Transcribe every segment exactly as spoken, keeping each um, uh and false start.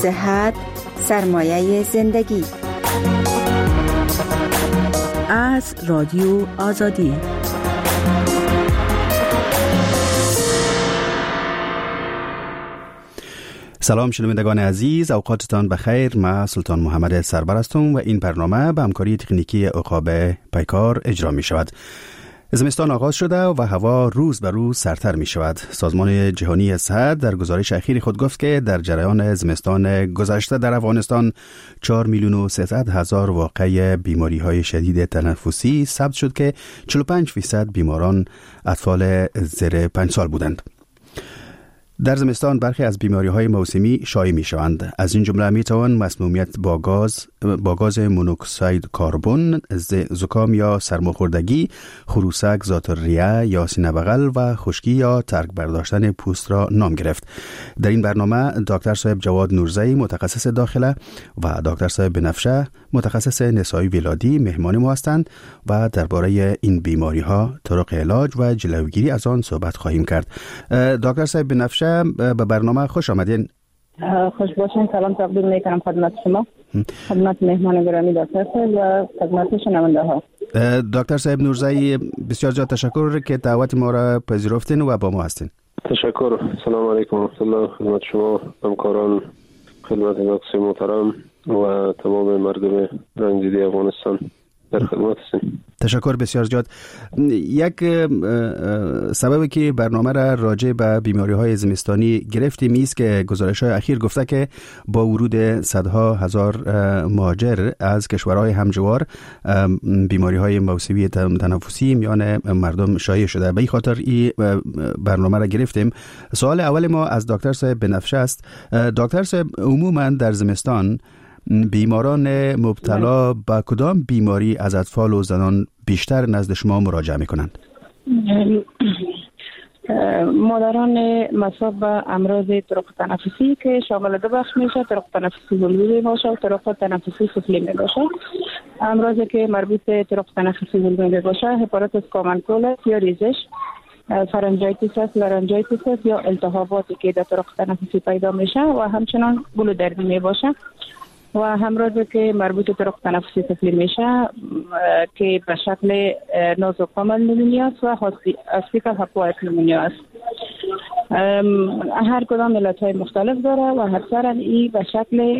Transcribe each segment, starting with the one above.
صحت سرمایه زندگی. از رادیو آزادی. سلام شنوندگان عزیز، اوقاتتان بخیر. من سلطان محمد سربر هستم و این برنامه به همکاری تکنیکی عقاب پیکار اجرا می شود. زمستان آغاز شده و هوا روز به روز سردتر می شود. سازمان جهانی صحت در گزارش اخیر خود گفت که در جریان زمستان گذشته در افغانستان چهار میلیون و سیصد هزار واقعه بیماری های شدید تنفسی ثبت شد که چهل و پنج درصد بیماران اطفال زیر پنج سال بودند. در زمستان برخی از بیماری‌های موسمی شایع می‌شوند. از این جمله می‌توان مسمومیت با گاز با گاز مونوکسید کربن، زکام یا سرماخوردگی، خروسک ذات الریه یا سینه بغل و خشکی یا ترک برداشتن پوست را نام گرفت. در این برنامه دکتر صاحب جواد نورزی متخصص داخله و دکتر صاحب بنفشه متخصص نسایی ولادی مهمان ما هستند و درباره این بیماری‌ها، طرق علاج و جلوگیری از آن صحبت خواهیم کرد. دکتر صاحب بنفشه به برنامه خوش آمدین. خوش باشین. سلام تقدیم میکنم خدمت شما، خدمت مهمان گرامی دکتر صاحب و خدمت شنونده ها. دکتر صاحب نورزی، بسیار زیاد تشکر که دعوت ما را پذیرفتین و با ما هستین. تشکر. سلام علیکم و رحمت الله خدمت شما همکاران، خدمت دکتر محترم و تمام مردم رنگدیدی افغانستان در خدمت هستیم. تشکر بسیار زیاد. یک سببی که برنامه را راجع به بیماری‌های زمستانی گرفتیم است که گزارش‌های اخیر گفته که با ورود صدها هزار مهاجر از کشورهای همجوار بیماری‌های موسمی تنفسی میان مردم شایع شده. به این خاطر این برنامه را گرفتیم. سوال اول ما از دکتر صاحب بنفشه است. دکتر صاحب، عموماً در زمستان بیماران مبتلا به کدام بیماری از اطفال و زنان بیشتر نزد شما مراجعه میکنند؟ مادران مصاب به امراض طرق تنفسی که شامل دو بخش میشه، طرق تنفسی بلوری باشه و طرق تنفسی سفلی می باشه. امراضی که مربوط به طرق تنفسی بلوری باشه هپاتیتس کامن کولر یا ریزش، فرنجایتیس است، لارنجایتیس است یا التهاباتی که در طرق تنفسی پیدا میشه و همچنان گلو دردی می باشه. و همراضی که مربوط به طرق تنفسی سفلی میشه که به شکل نازوکامل نمونیا است و اسپیکال هاپوایت نمونیا است. هر کدام علتهای مختلف داره و اکثرا این به شکل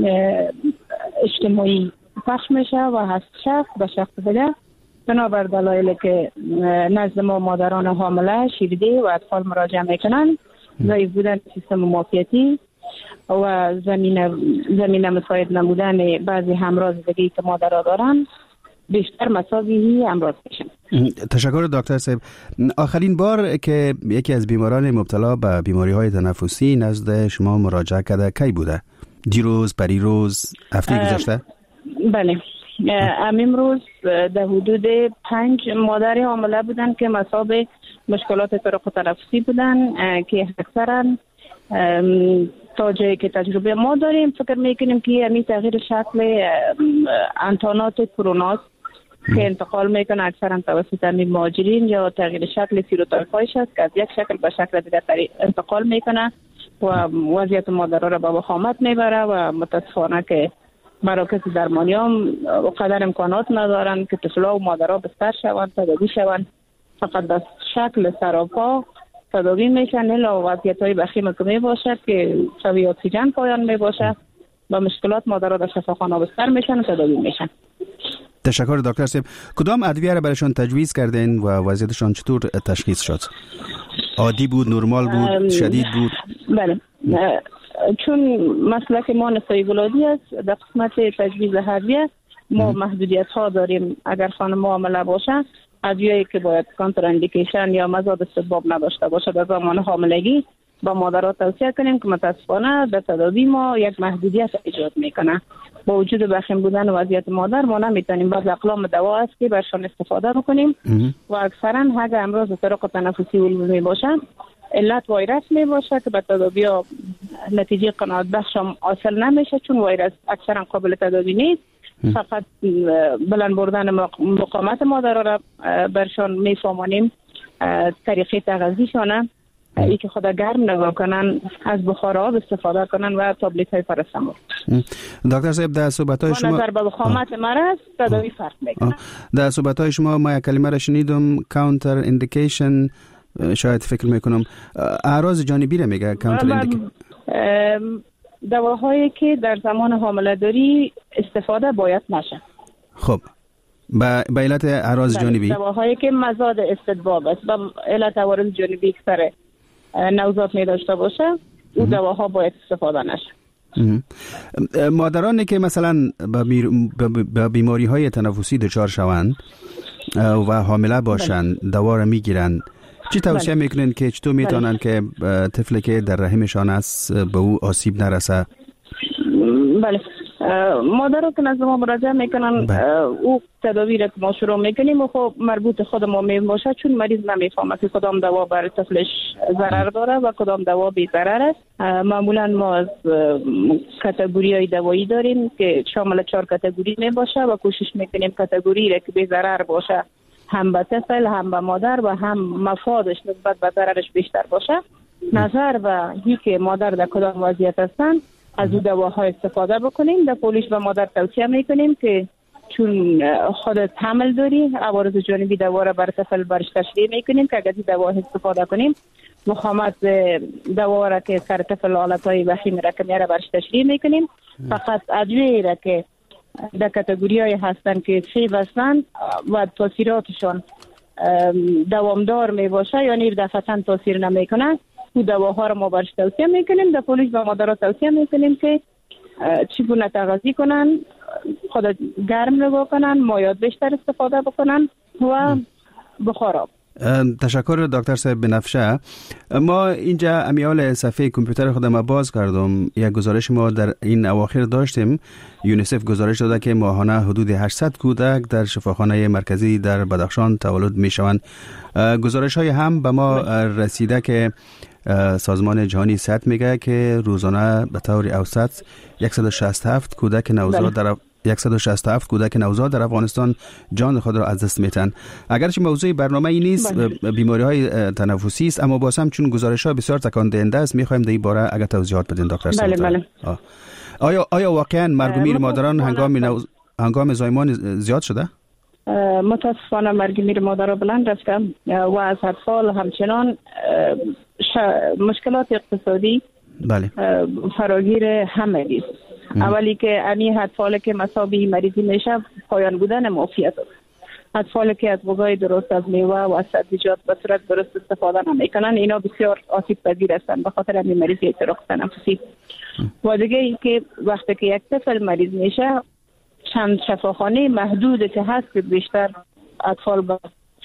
اجتماعی پخش میشه و هست شخص به شخص دیگه بنابر دلایلی که نزد ما مادران حامله، شیرده و اطفال مراجعه میکنن، ضعیف بودن سیستم معافیتی و زمینه زمینه مساعد نمودن بعضی همراض دیگه که مادرها دارن بیشتر مساوی امراض میشن. تشکر دکتر صاحب. آخرین بار که یکی از بیماران مبتلا به بیماری های تنفسی نزد شما مراجعه کرده کی بوده؟ دیروز، پریروز، هفته گذشته؟ بله، امروز در حدود پنج مادر حامله بودن که مصاب مشکلات طرق تنفسی بودن که اکثرا تا جایی که تجربه ما داریم فکر میکنیم که همین تغییر شکل انتانات کروناست که انتقال میکنه اکثرا توسط همین مهاجرین یا تغییر شکل سیروتایپایش است که از یک شکل به شکل دیگر انتقال میکنه و وضعیت مادرها را به وخامت میبره و متاسفانه که مراکز درمانی هم قدر امکانات ندارن که طفلا و مادرها بستر شوند، تداوی شوند. فقط به شکل سراپا تداوی میشن الا وضعیت های بخیم که می باشد که شوی اکسیژن پایان می باشد و مشکلات مادرها در شفاخانه بستر میشن و تداوی میشن. تشکر دکتر صاحب. کدام ادویه را برایشان تجویز کردین و وضعیتشان چطور تشخیص شد؟ عادی بود، نرمال بود، شدید بود؟ بله، چون مسلک ما نسایی ولادی است، در قسمت تجویز ادویه ما محدودیت ها داریم. اگر خانم حامله باشه ادویه‌ای که باید کانتراندیکیشن یا مزاد استحباب نداشته باشه در زمان حاملگی با مادرها توصیه کنیم که متاسفانه در تداوی ما یک محدودیت ایجاد میکنه. با وجود بخیم بودن وضعیت مادر ما نمیتونیم بعض اقلام دوا است که برشان استفاده بکنیم و اکثرا اگه امراض طرق تنفسی عمومی باشه علت ویروس می باشه که به تداوی نتیجه قناعت بخش حاصل نمیشه چون ویروس اکثرا قابل تداوی نیست. فقط بلند بردن مقاومت مادر را برشان میفهمانیم طریقه تغذیشانه ای که خدا گرم نگاه کنن، از بخار آب استفاده کنن و تابلت های پاراسیتامول. دکتر صاحب در صحبت های شما نظر به وخامت مرض تداوی فرق میکنه. در صحبت های شما ما یک کلمه را شنیدم، کانتر ایندیکیشن، شاید فکر میکنم اعراض جانبی را میگه کانتر ایندیکیشن. دواهایی که در زمان حامله داری استفاده باید نشه. خب با به علت اعراض جانبی، دواهایی که مزاد استدباب است و علت عوارض جانبی که سر نوزاد می داشته باشه، او دواها باید استفاده نشه. مادرانی که مثلا با بیماری های تنفسی دچار شوند و حامله باشند دوا را میگیرند، چی توصیه میکنین که چطور میتونن که طفلی که در رحمشان است به او آسیب نرسه؟ بله، مادر که نزد ما مراجعه میکنن او تداوی را که ما شروع میکنیم و خب مربوط خود ما میباشه، چون مریض نمیفهمه که کدام دوا برای طفلش ضرر داره و کدام دوا بی ضرر است. معمولا ما از کاتگوری های دوایی داریم که شامل چهار کاتگوری میباشه و کوشش میکنیم کاتگوری را که بی ضرر باشه هم به طفل هم به مادر و هم مفادش نسبت به ضررش بیشتر باشه. نظر به هی که مادر در کدام وضعیت هستن از او دواها استفاده بکنیم. در پولیش به مادر توصیه میکنیم که چون خودت حمل داری، عوارض جانبی دوا را بر طفل برش تشریح میکنیم که اگر دوا استفاده کنیم مخامت دوا را که سر طفل حالتهای وخیم را که میاره برش تشریح میکنیم. فقط ادویه را که در کاتگوری های هستن که سیف هستن و تاثیراتشان دوامدار می باشه یعنی دفعتاً تاثیر نمیکنه، او دواها را ما برش توصیه میکنیم. در پولیش به مادرها توصیه میکنیم که چگونه تغذیه کنن، خود گرم نگاه کنن، مایعات بیشتر استفاده بکنن و بخار آب. تشکر دکتر صاحب بنفشه. ما اینجا امیال صفحه کامپیوتر خودم باز کردم، یک گزارش ما در این اواخر داشتیم. یونیسف گزارش داده که ماهانه حدود هشتصد کودک در شفاخانه مرکزی در بدخشان تولد می شوند. گزارش های هم به ما رسیده که سازمان جهانی صحت میگه که روزانه به طور اوسط صد و شصت و هفت کودک نوزاد در صد و شصت و هفت کودک نوزاد در افغانستان جان خود را از دست میتن. اگرچه موضوع برنامه این نیست، بیماری های تنفسی است، اما باز هم چون گزارش ها بسیار تکان دهنده است میخوایم در این باره اگر توضیحات بدین دکتر صاحب. بله بله. آیا آیا واقعا مرگ و میر مادران هنگام نوز... هنگام زایمان زیاد شده؟ متاسفانه مرگ میر مادر بلند رفته و از اطفال همچنان ش... مشکلات اقتصادی بله فراگیر همه است. اولی که امی اطفال که مصابی مریضی میشه پایان بودن معافیت است. اطفال که از غذای درست، از میوه و از سبزیجات به صورت درست استفاده نمیکنن اینا بسیار آسیب پذیر هستند به خاطر همین مریضی اعتراض تنفسی. و دیگه ای که وقتی که یک طفل مریض میشه چند شفاخانه محدود که هست که بیشتر اطفال با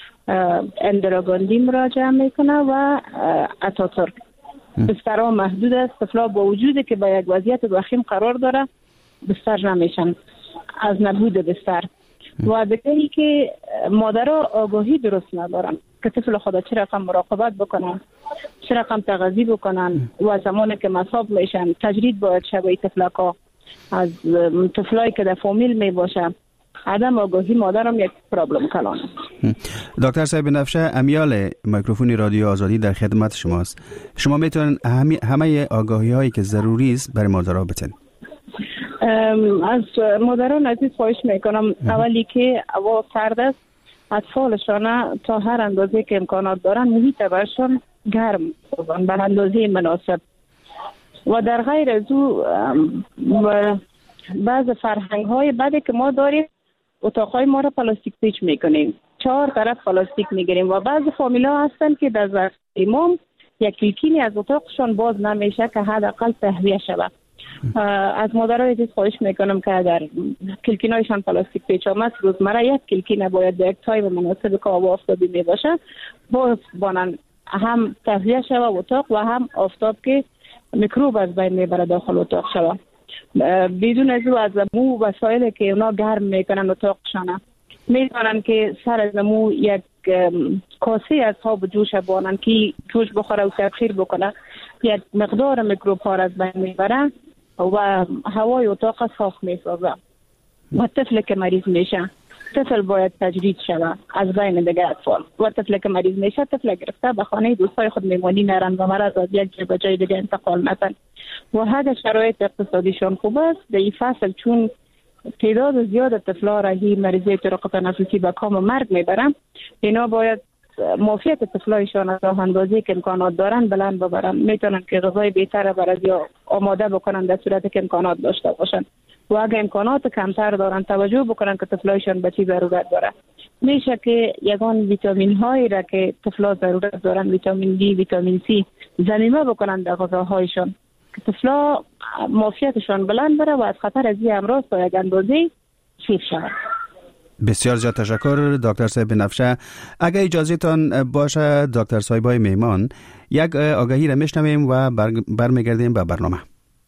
اندراگاندی مراجعه میکنه و اتاتورک. بسترها محدود است، طفلا با وجودی که با یک وضعیت وخیم قرار داره بستر نمیشن از نبود بستر. و دیگه ای که مادرها آگاهی درست ندارن که طفل خدا چه رقم مراقبت بکنن، چه رقم تغذیه بکنن و زمانی که مصاب میشن تجرید باید شبای طفلکا از طفلایی که در فامیل می باشه. عدم آگاهی مادر هم یک پرابلم کلان. دکتر صاحب بنفشه، امیال میکروفون رادیو آزادی در خدمت شماست. شما میتونن همه, همه آگاهی هایی که ضروری است برای مادرها بتن. از مادران عزیز خواهش میکنم اولی که هوا سرد است، اطفالشان تا هر اندازه که امکانات دارن محیط برشان گرم بکنن به اندازه مناسب. و در غیر از او بعض فرهنگ های بعدی که ما داریم اتاقای ما را پلاستیک پیچ میکنیم، چهار طرف پلاستیک میگیریم و بعض فامیل ها هستن که در ظرف امام یک کلکینی از اتاقشان باز نمیشه که حداقل تهویه شود. از مادرای عزیز خواهش میکنم که اگر کلکینایشان پلاستیک پیچ آمد روزمره یک کلکین باید در یک تایم مناسب که آب آفتابی میباشه باز بانن هم تهویه شود اتاق و هم آفتاب که میکروب از بین میبره داخل اتاق شود. بدون از او از مو وسایل که اونا گرم میکنن اتاقشانه میتونن که سر از مو یک کاسه از آب جوش بانن که جوش بخوره و تبخیر بکنه، یک مقدار میکروب ها از بین میبره و هوای اتاق صاف میسازه. و طفل که مریض میشه طفل باید تجدید شود از بین دیگه اطفال و طفل که مریض میشه طفل گرفته به خانه دوستای خود میمانی نرن و مرض از یک جای به جای دیگه انتقال نتن و اگر شرایط اقتصادیشان خوب است در این فصل چون تعداد زیاد طفلا را هی مریضی طرق تنفسی به کام و مرگ میبرن اینا باید معافیت طفلایشان از راه اندازی که امکانات دارن بلند ببرن میتونن که غذای بهتر برای یا آماده بکنن در صورت که امکانات داشته باشن و اگه امکانات کمتر دارن توجه بکنن که طفلایشان به چی ضرورت داره میشه که یگان ویتامین هایی را که طفلا ضرورت دارن ویتامین دی ویتامین سی ضمیمه بکنن در غذاهایشان که طفلا معافیتشان بلند بره و از خطر از این امراض تا یک اندازه حفظ شود. بسیار زیاد تشکر دکتر صاحب بنفشه. اگر اجازه تان باشه دکتر صاحبای میمان یک آگهی را میشنویم و برمیگردیم به برنامه.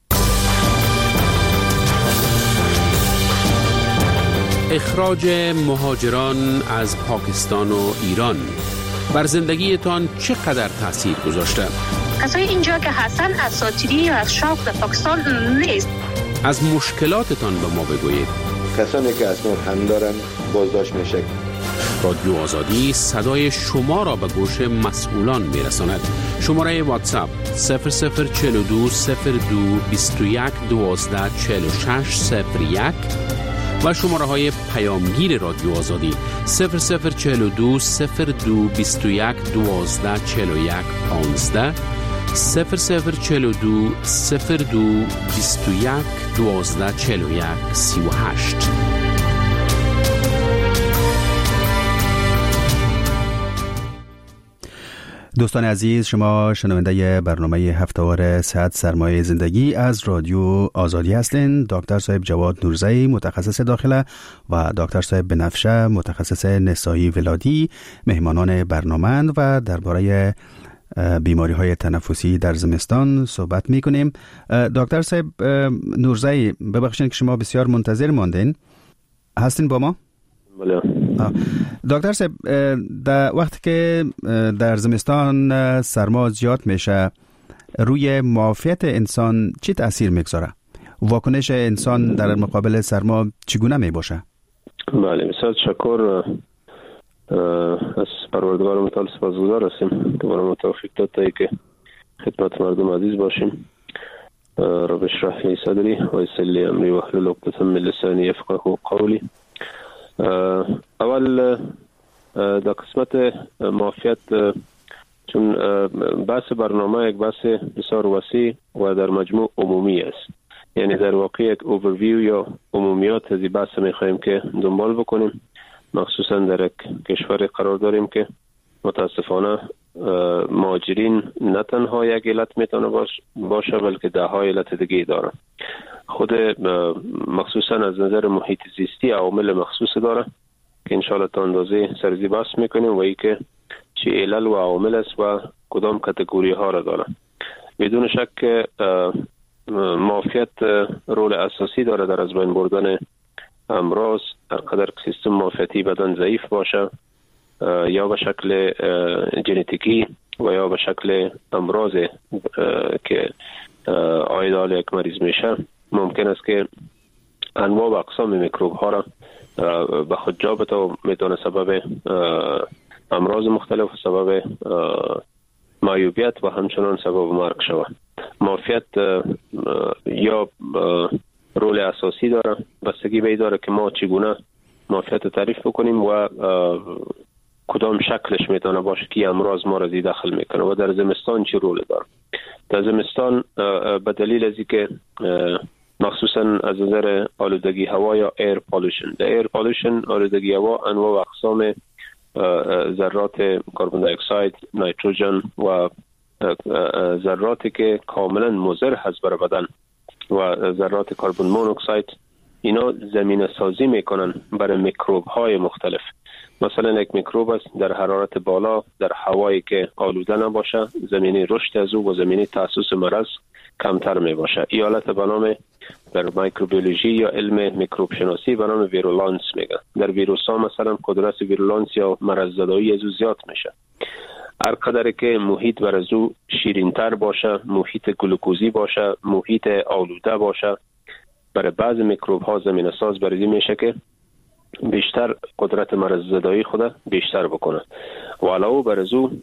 اخراج مهاجران از پاکستان و ایران بر زندگیتان چقدر تاثیر گذاشته؟ کسای اینجا که هستن اساطیری و از شوق در پاکستان نیست. از مشکلاتتان به ما بگویید. کسانی که اسناد هم دارن بازداشت میشه. رادیو آزادی صدای شما را به گوش مسئولان میرساند. شماره واتساپ صفر صفر چهل و دو صفر دو بیست و یک دوازده چهل و شش صفر یک و شماره های پیامگیر رادیو آزادی صفر صفر چهل و دو صفر دو بیست و یک دوازده چهل و یک پانزده صفر صفر چهل و دو صفر دو بیست و یک دوازده چهل و یک سی و هشت. دوستان عزیز، شما شنونده برنامه هفته‌وار صحت سرمایه زندگی از رادیو آزادی هستین. دکتر صاحب جواد نورزئی متخصص داخله و دکتر صاحب بنفشه متخصص نسایی ولادی مهمانان برنامه و درباره بیماری های تنفسی در زمستان صحبت می کنیم. دکتر صاحب نورزئی، ببخشید که شما بسیار منتظر ماندین. هستین با ما؟ بله. دکتر صاحب، در وقتی که در زمستان سرما زیاد میشه روی معافیت انسان چی تأثیر میگذاره؟ واکنش انسان در مقابل سرما چگونه می باشه؟ بله، بسیار تشکر. از پروردگار متعال سپاسگزار هستیم که برای ما توفیق داد تا که خدمت مردم عزیز باشیم. رب اشرح لی صدری و یسر لی امری واحلل عقدة من لسانی یفقهوا قولی. اول در قسمت معافیت، چون بحث برنامه یک بحث بسیار وسیع و در مجموع عمومی است، یعنی در واقع یک اوورویو یا عمومیات از این بحث میخوایم که دنبال بکنیم. مخصوصا در یک کشور قرار داریم که متاسفانه مهاجرین نه تنها یک علت میتونه باشه بلکه ده های علت دیگه داره. خود مخصوصا از نظر محیط زیستی عوامل مخصوص داره که انشاءالله تا اندازه سرزی بحث میکنیم و ای که چه علل و عوامل است و کدام کاتگوری ها را داره. بدون شک معافیت رول اساسی داره در از بین بردن امراض. هر قدر که سیستم معافیتی بدن ضعیف باشه یا به شکل ژنتیکی و یا به شکل امراض که آید یک مریض میشه، ممکن است که انواع و اقسام میکروب ها را به خود جا بده و میتونه سبب امراض مختلف و سبب معیوبیت و همچنان سبب مرگ شود. معافیت یا رول اساسی داره، بستگی به این داره که ما چگونه معافیت تعریف بکنیم و کدام شکلش میتونه باشه که امراض ما را داخل میکنه و در زمستان چی رول داره. در زمستان به دلیل از اینکه مخصوصا از نظر آلودگی هوا یا ایر پالوشن، در ایر پالوشن آلودگی هوا انواع و اقسام ذرات کربن دی اکساید، نیتروژن و ذراتی که کاملا مضر هست برای بدن و ذرات کربن مونوکساید، اینا زمینه سازی میکنن برای میکروب های مختلف. مثلا یک میکروب است در حرارت بالا در هوایی که آلوده نباشه، زمینه رشد از او و زمینه تاسیس مرض کمتر می باشه. این حالت به نام در میکروبیولوژی یا علم میکروب شناسی به نام ویرولانس میگن. در ویروس ها مثلا قدرت ویرولانس یا مرض زدایی از او زیاد میشه. هر قدر که محیط بر از او شیرین‌تر باشه، محیط گلوکوزی باشه، محیط آلوده باشه، برای بعض میکروب ها زمینه ساز برای میشه که بیشتر قدرت مرض زدایی خود بیشتر بکنه و علاوه بر از او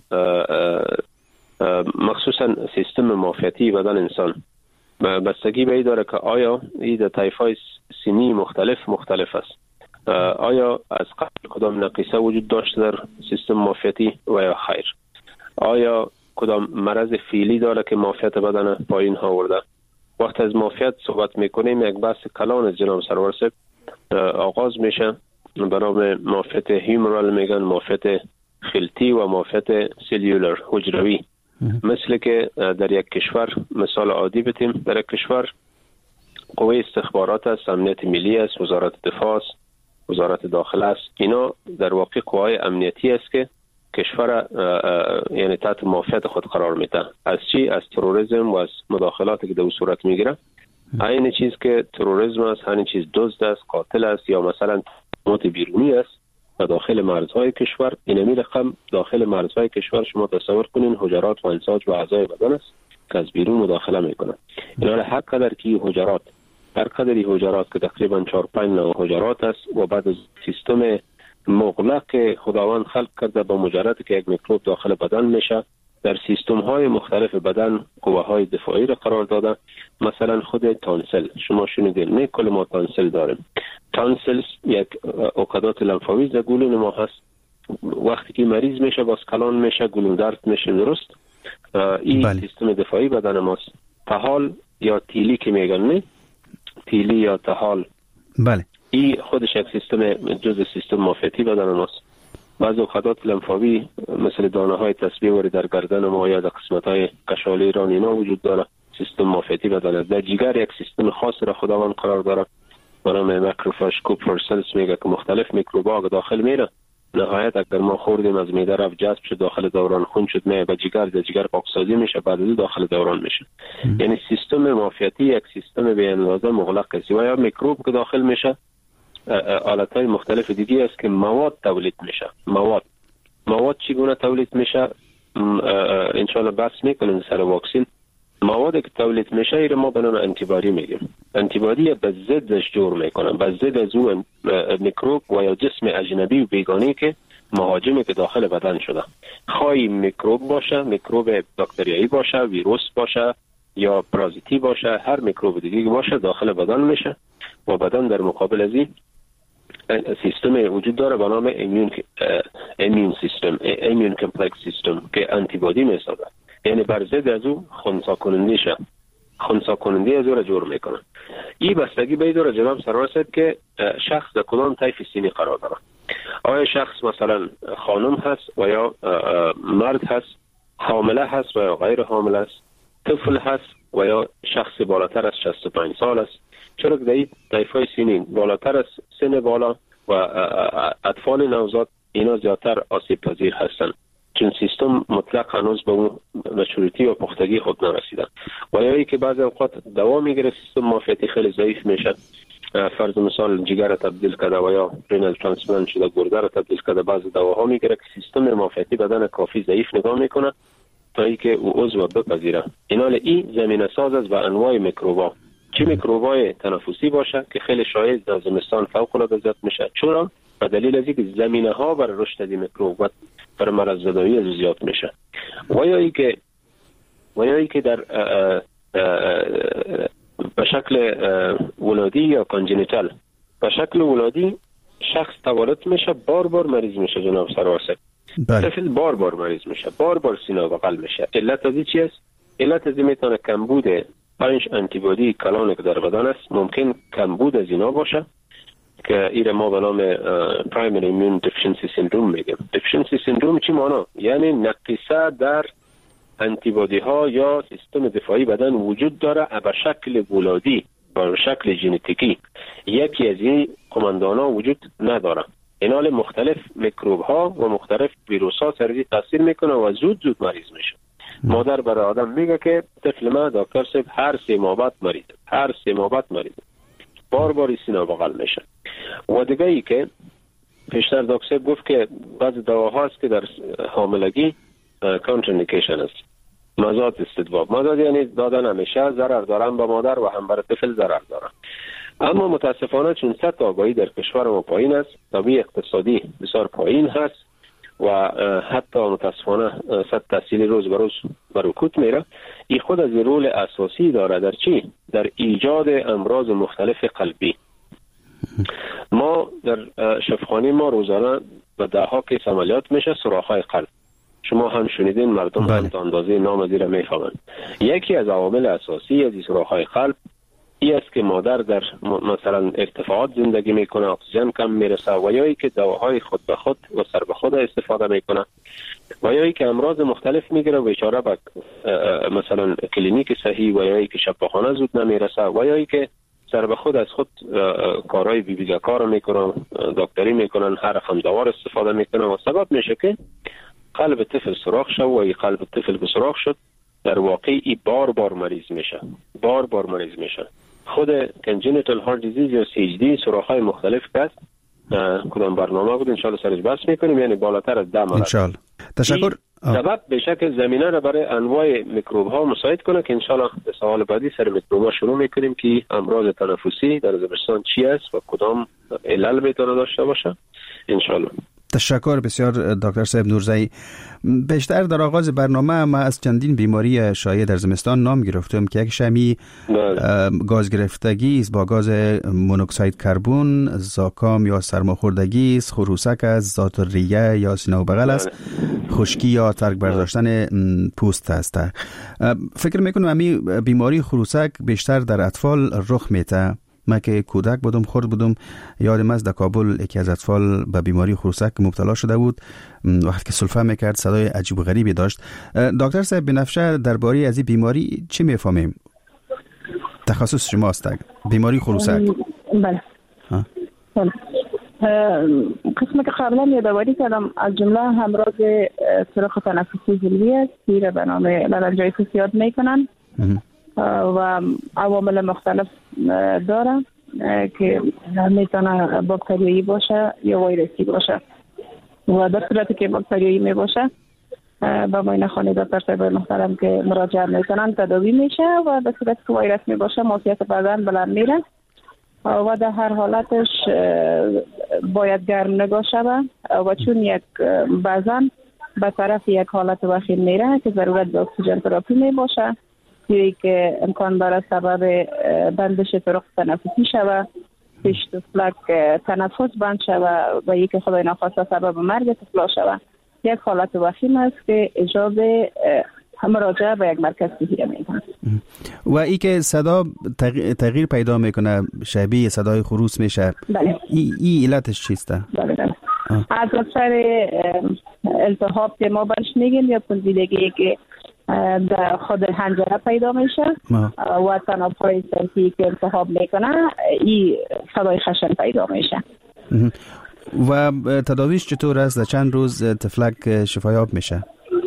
مخصوصا سیستم معافیتی بدن انسان بستگی به این داره که آیا این در طیف‌های سنی مختلف مختلف است. آیا از قبل کدام نقیصه وجود داشته در سیستم معافیتی و یا خیر؟ آیا کدام مرض فعلی داره که معافیت بدن پایین ها آورده؟ وقت از معافیت صحبت میکنیم یک بحث کلان از جناب سرور صاحب آغاز میشه به نام معافیت هیومرال، میگن معافیت خلطی و معافیت سلولر حجروی. مثل که در یک کشور مثال عادی بتیم، در یک کشور قوه استخبارات است، امنیت ملی است، وزارت دفاع است، وزارت داخله است. اینا در واقع قوای امنیتی است که کشور یعنی تحت معافیت خود قرار میده. از چی؟ از تروریسم و از مداخلاتی که در صورت میگیره. این چیز که تروریسم است، همین چیز دزد است، قاتل است، یا مثلا تهمات بیرونی است و داخل مرزهای کشور. اینمی رقم داخل مرزهای کشور شما تصور کنین حجرات و انساج و اعضای بدن است که از بیرون مداخله میکنه. اینا هر قدر که حجرات هر قدری حجرات که تقریبا چهار پنج نوع حجرات است و بعد از سیستم مغلق خداوند خلق کرده با مجرد که یک میکروب داخل بدن میشه، در سیستم های مختلف بدن قوه های دفاعی را قرار داده. مثلا خود تانسل شما شنیدین، نه کل ما تانسل داریم. تانسل یک عقدات لنفاوی در گلوی ما هست. وقتی که مریض میشه باز کلان میشه، گلو درد میشه، درست؟ این بله. سیستم دفاعی بدن ماست. تحال یا تیلی که میگن، نه تیلی یا تحال، بله، این خودش یک سیستم جزء سیستم معافیتی بدن ماست. بعض عقدات لنفاوی مثل دانه های تسبیح وری در گردن ما یا در قسمت های کشالی ران اینا وجود داره، سیستم معافیتی بدن. در جگر یک سیستم خاص را خداوند قرار داره به نام ماکروفاژ کوپر سلز، میگه که مختلف میکروبا داخل میره. نهایت اگر ما خوردیم از معده رفت جذب شد داخل دوران خون شد، میاد به جگر، در جگر پاکسازی میشه، بعد داخل دوران میشه. یعنی سیستم معافیتی یک سیستم به اندازه مغلق است و یا میکروب که داخل میشه آلت‌های مختلف دیگه است که مواد تولید میشه. مواد مواد چگونه تولید میشه انشالله بحث میکنیم سر واکسین. مواد که تولید میشه ایره ما به نام انتیبادی میگیم. انتیبادی به ضدش جور میکنن، به ضد از اون میکروب و یا جسم اجنبی و بیگانی که مهاجمی که داخل بدن شده، خواهی میکروب باشه، میکروب باکتریایی باشه، ویروس باشه یا پارازیتی باشه، هر میکروب دیگه باشه داخل بدن میشه و بدن در مقابل از این سیستم وجود داره به نام ایمیون ایمیون سیستم، ایمیون کمپلکس سیستم که انتیبادی میسازه. یعنی بر ضد از او خنثی کننده شه، خنثی کننده از او را جور میکنه. این بستگی به این داره جناب سرور صاحب که شخص در کدام طیف سنی قرار داره. آیا شخص مثلا خانم هست و یا مرد هست، حامله هست و یا غیر حامله است، طفل هست و یا شخص بالاتر از شصت و پنج سال است. چرا که در این طیف‌های سنی بالاتر از سن بالا و اطفال نوزاد اینا زیادتر آسیب پذیر هستند، چون سیستم مطلق هنوز به اون مچوریتی و پختگی خود نرسیدن. و یا ای که بعضی اوقات دوا میگیره سیستم معافیتی خیلی ضعیف میشه، فرض مثال جگر را تبدیل کرده و یا رینال ترانسپلانت شده، گرده را تبدیل کرده، بعضی دواها میگیره که سیستم معافیتی بدن کافی ضعیف نگاه میکنه تا اینکه او عضو بپذیره. اینال این زمینه ساز است و انواع میکروبا، چه میکروبای تنفسی باشه که خیلی شایع در زمستان فوق العاده زیاد میشه. چرا؟ به دلیل از اینکه زمینه ها برای رشد این میکروب و برای مرض زدایی از زیاد میشه. و یا اینکه و یا اینکه در اه اه به شکل ولادی یا کانجنیتال، به شکل ولادی شخص تولد میشه بار بار مریض میشه جناب سرور صاحب. طفل بار بار مریض میشه، بار بار سینه بغل میشه. علت از چی است؟ علت از میتونه کمبود پنج انتیبادی کلان که در بدن است. ممکن کمبود از اینا باشه که ایره ما به نام پرایمری ایمیون دیفیشنسی سیندروم میگیم. دیفیشنسی سیندروم چی معنی؟ یعنی نقص در انتیبادی ها یا سیستم دفاعی بدن وجود داره به شکل ولادی، به شکل ژنتیکی. یکی از این قماندان ها وجود نداره. اینال مختلف میکروب ها و مختلف ویروس ها سری تاثیر میکنه و زود زود مریض میشه. مادر برای آدم میگه که طفل ما دکتر صاحب هر سه ماه بعد مریض، هر سه ماه بعد مریض، بار بار سینه بغل میشه. و دیگه ای که پیشتر دکتر صاحب گفت که بعض دواها هست که در حاملگی کانتراندیکیشن است، مزاد استدباب. مزاد یعنی دادن همیشه ضرر دارن به مادر و هم برای طفل ضرر دارن. اما متاسفانه چون سطح آگاهی در کشور ما پایین است، طبیعی اقتصادی بسیار پایین هست و حتی متاسفانه سطح تحصیلی روز به روز برکوت میره، این خود از رول اساسی داره در چی؟ در ایجاد امراض مختلف قلبی. ما در شفاخانه ما روزانه به ده ها کیس عملیات میشه سوراخ‌های قلب. شما هم شنیدین، مردم هم تا اندازه نام زیر میفهمند. یکی از عوامل اساسی از این سوراخ‌های قلب این است که مادر در مثلا ارتفاعات زندگی میکنه، اکسیژن کم میرسه، و یا که دواهای خود به خود و سر به خود استفاده میکنه، و یا که امراض مختلف میگیره و بیچاره به مثلا کلینیک صحیح، و یا که شفاخانه زود نمیرسه، و یا که سر به خود از خود کارهای بی بی کار میکنن، دکتری میکنن، هر رقم دوا استفاده میکنن و سبب میشه که قلب طفل سوراخ شد. و این قلب طفل که سوراخ شد در واقع ای بار بار مریض میشه، بار بار مریض میشه. خود congenital heart disease یا سی اچ دی سوراخ‌های مختلف که کدام برنامه بود انشالله سرش بحث میکنیم، یعنی بالاتر از ده مرض انشالله. تشکر. سبب به شکل زمینه را برای انواع میکروب ها مساعد کنه که انشالله به سوال بعدی سر میکروب ها شروع میکنیم که امراض تنفسی در زمستان چی است و کدام علل میتونه داشته باشه انشالله. تشکر بسیار دکتر صاحب نورزئی. بیشتر در آغاز برنامه ما از چندین بیماری شایع در زمستان نام گرفتم که یک شمی گاز گرفتگی است با گاز مونوکسید کربن، زکام یا سرماخوردگی است، خروسک است، ذات ریه یا سینه و بغل است، خشکی یا ترک برداشتن پوست است. فکر میکنم امی بیماری خروسک بیشتر در اطفال رخ میده. من که کودک بودم، خرد بودم، یادم است در کابل یکی از اطفال به بیماری خروسک مبتلا شده بود. وقتی که سلفه میکرد صدای عجیب و غریبی داشت. دکتر صاحب بنفشه درباره از این بیماری چی میفهمیم؟ تخصص شماست بیماری خروسک. بله. بله. قسمت که قبلا یادآوری کردم از جمله همراض سوراخ تنفسی ژیلوی است که به نام لارنجایتیس یاد میکنن و عوامل مختلف داره که میتونه باکتریایی باشه یا ویروسی باشه و در صورتی که باکتریایی می باشه با معاینه خانه دکتر صاحب محترم که مراجعه میکنن تداوی میشه و در صورتی که ویروس می باشه معافیت بدن بلند میره و در هر حالتش باید گرم نگاه شود و چون یک بعضن به طرف یک حالت وخیم میره که ضرورت به اکسیژن تراپی می باشه یکی که امکان داره سبب بندش طرق تنفسی شود، پیش طفلک تنفس بند شود و یکی خدای نخواسته سبب مرگ طفلا شود. یک حالت وخیم است که اجازه مراجعه به یک مرکز صحی میکنه. و ای که صدا تغییر پیدا میکنه شبیه صدای خروس میشه. بله. ای, ای علتش چیسته؟ بله بله. از اثر التهاب که ما برش میگیم یا پوسیدگی که در خود حنجره پیدا میشه و تنابهای صوتی که التهاب میکنه این صدای خشن پیدا میشه. و تداویش چطور است؟ در چند روز طفلک شفایاب میشه؟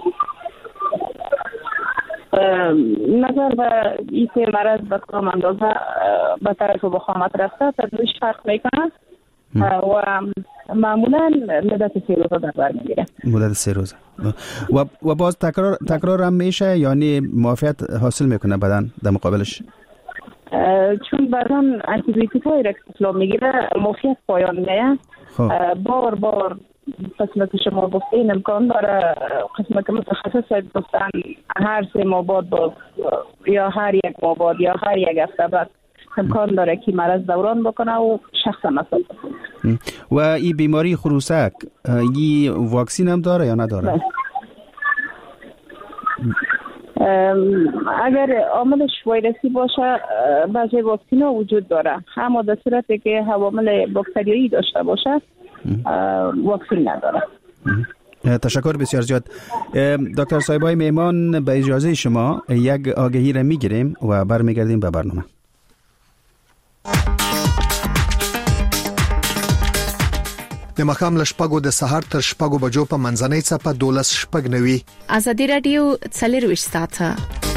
نظر به این که مرض به کدام اندازه به طرف بخامت رفته تداویش فرق میکنه و معمولا مدت سه روزه در بر میگیره. مدت سه روزه و و باز تکرار تکرار هم میشه یعنی معافیت حاصل میکنه بدن در مقابلش؟ چون بدن آنتی بیوتیک های را که میگیره معافیت پایان میه. بار بار قسمت شما گفتین امکان داره قسمت که متخصص گفتن هر سه ماه بعد یا هر یک ماه بعد یا هر یک هفته بعد امکان داره که مرض دوران بکنه و شخص مسئول بکنه. و این بیماری خروسک این واکسین هم داره یا نداره؟ اگر عاملش ویروسی باشه بعضی واکسین ها وجود داره، اما در صورتی که عوامل باکتریایی داشته باشه واکسین نداره. تشکر بسیار زیاد دکتر صاحبای میمان. به اجازه شما یک آگهی را میگیریم و برمیگردیم به برنامه. د مخام لشپګو د سحر تر شپګو بجو په منځنۍ چپه دولس شپګ نوي. ازادي رادیو څلرویشت ساعته.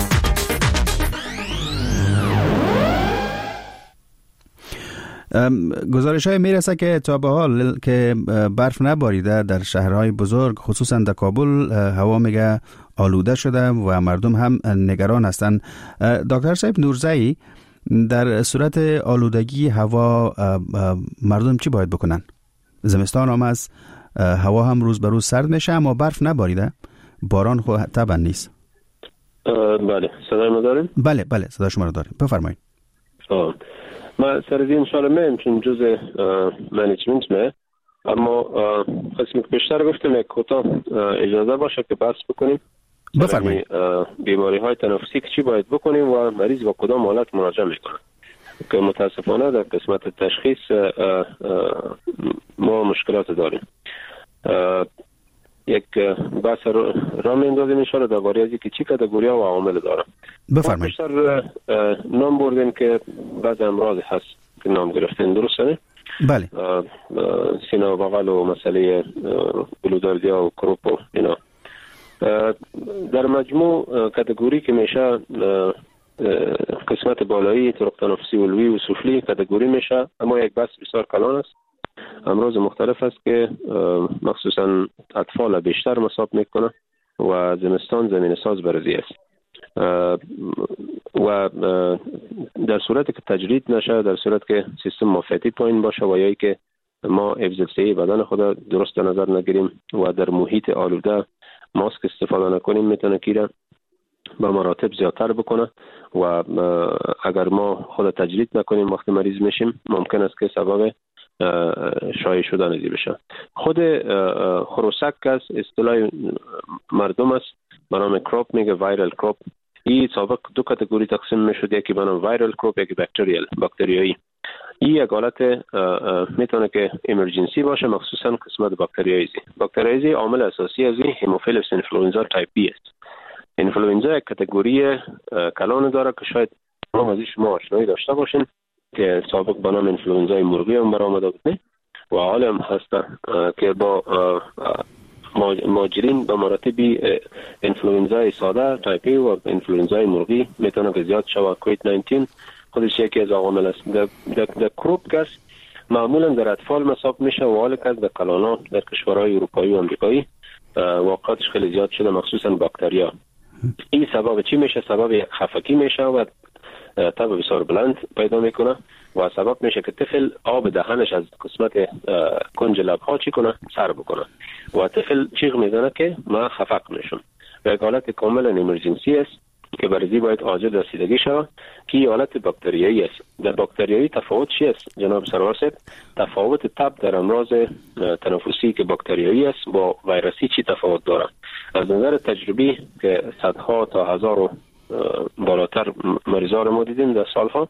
گزارش های میرسه که تا به حال که برف نباریده در شهرهای بزرگ خصوصا در کابل هوا میگه آلوده شده و مردم هم نگران هستند. دکتر صاحب نورزئی در صورت آلودگی هوا مردم چی باید بکنن؟ زمستان هم از هوا هم روز به روز سرد میشه اما برف نباریده، باران خو طبعا نیست. بله صدای ما داریم؟ بله بله صدای شما رو داریم، بفرمایید. ما سر از این سال میم چون جزء منیجمنت مه، اما قسمی که بیشتر گفتم یک کوتاه اجازه باشه که بحث بکنیم. بفرمایید. بیماری های تنفسی که چی باید بکنیم و مریض با کدام حالت مراجعه میکنه که متاسفانه در قسمت تشخیص ما مشکلات داریم. یک بحث را میندازیم انشاءالله درباره از اینکه چی کاتگوری ها و عوامل داره. بفرمایید. بیشتر نام بردیم که بعض امراض هست که نام گرفتین، درسته؟ بله. سینه و بغل و مسئله بلودردیا و کروپ و اینا. در مجموع کاتگوری که میشه قسمت بالایی طرق تنفسی علوی و سفلی کاتگوری میشه، اما یک بحث بسیار کلان است. امراض مختلف است که مخصوصا اطفال بیشتر مصاب میکنه و زمستان زمین ساز برزی است و در صورتی که تجرید نشه، در صورت که سیستم معافیتی پایین باشه و یا که ما حفظ الصحه بدن خود درست در نظر نگیریم و در محیط آلوده ماسک استفاده نکنیم، میتونه که به مراتب زیادتر بکنه و اگر ما خود تجرید نکنیم وقتی مریض میشیم ممکن است که سبب شایع شدن ازی بشه. خود خروسک است اصطلاح مردم است به نام کروپ، میگه وایرال کروپ. این سابق دو کاتگوری تقسیم میشد، یکی به نام وایرال کروپ یکی بکتریال باکتریایی. این یک حالت میتونه که ایمرجنسی باشه، مخصوصا قسمت باکتریایی. باکتریایی عامل اساسی از این هموفیلس اینفلوئنزا تایپ بی است. اینفلوئنزا یک کاتگوری کلان داره که شاید ما از شما آشنایی داشته باشین که سابق به نام اینفلوئنزای مرغی هم برآمده بود و حال هم هست که با ماجرین به مراتب اینفلوئنزای ساده تایپی و اینفلوئنزای مرغی میتونه که زیاد شود. کووید نوزده خودش یکی از عوامل است. در کروپ گس معمولا در اطفال مصاب میشه و حال که در کلانان در کشورهای اروپایی و امریکایی واقعاتش خیلی زیاد شده، مخصوصا باکتریا. این سبب چی میشه؟ سبب یک خفگی میشه و تب بسیار بلند پیدا میکنه و سبب میشه که طفل آب دهنش از قسمت کنج لبها چی کنه؟ سر بکنه و طفل چیغ میزنه که ما خفق میشم. و یک حالت کاملا ایمرجنسی است که برزی باید عاجل رسیدگی شود که این حالت باکتریایی است. در باکتریایی تفاوت چی است جناب سرواسط؟ تفاوت تب در امراض تنفسی که باکتریایی است با ویروسی چی تفاوت داره؟ از نظر تجربی که صدها تا هزار بالاتر مریضا رو ما دیدیم در سالها،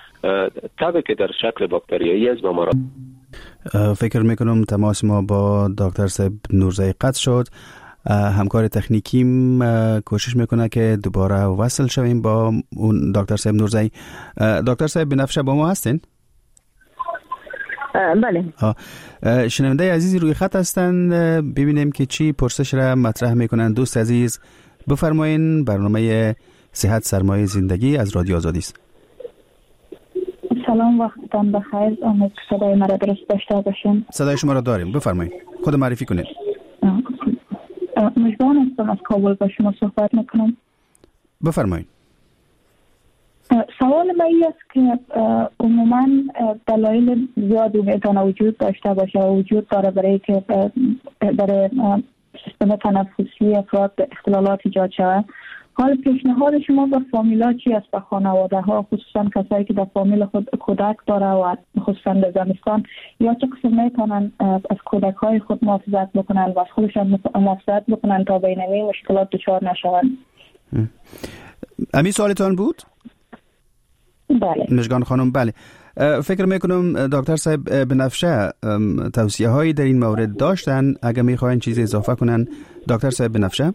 تب که در شکل باکتریایی است با مرض. فکر میکنم تماس ما با دکتر صاحب نورزی قطع شد. همکار تکنیکیم کوشش میکنه که دوباره وصل شویم با اون دکتر صاحب نورزی. دکتر صاحب بنفشه با ما هستین؟ بله. شنونده عزیزی روی خط هستن، ببینیم که چی پرسش را مطرح میکنن. دوست عزیز بفرمایین. برنامه صحت سرمایه زندگی از رادیو آزادی است. سلام، وقتتان بخیر. امید صدای مرا درست داشته باشین. صدای شما را داریم، بفرمایید. خود معرفی کنید. مجبان هستم از کابل با شما صحبت میکنم. بفرمایید. سوال من این است که عموما دلایل زیادی میتونه وجود داشته باشه و وجود داره برای که برای سیستم تنفسی افراد به اختلالات ایجاد شود. حال پیشنهاد شما به فامیلا چی است؟ به خانواده ها، خصوصا کسایی که در فامیل خود کودک داره و خصوصا در زمستان، یا چه قسم میتونن از کودک های خود محافظت بکنن و از خودشان محافظت بکنن تا بین این مشکلات دچار نشوند؟ امی سوالتان بود؟ بله. مژگان خانم، بله. فکر میکنم دکتر صاحب بنفشه توصیه هایی در این مورد داشتن. اگر میخواین چیزی اضافه کنن دکتر صاحب بنفشه؟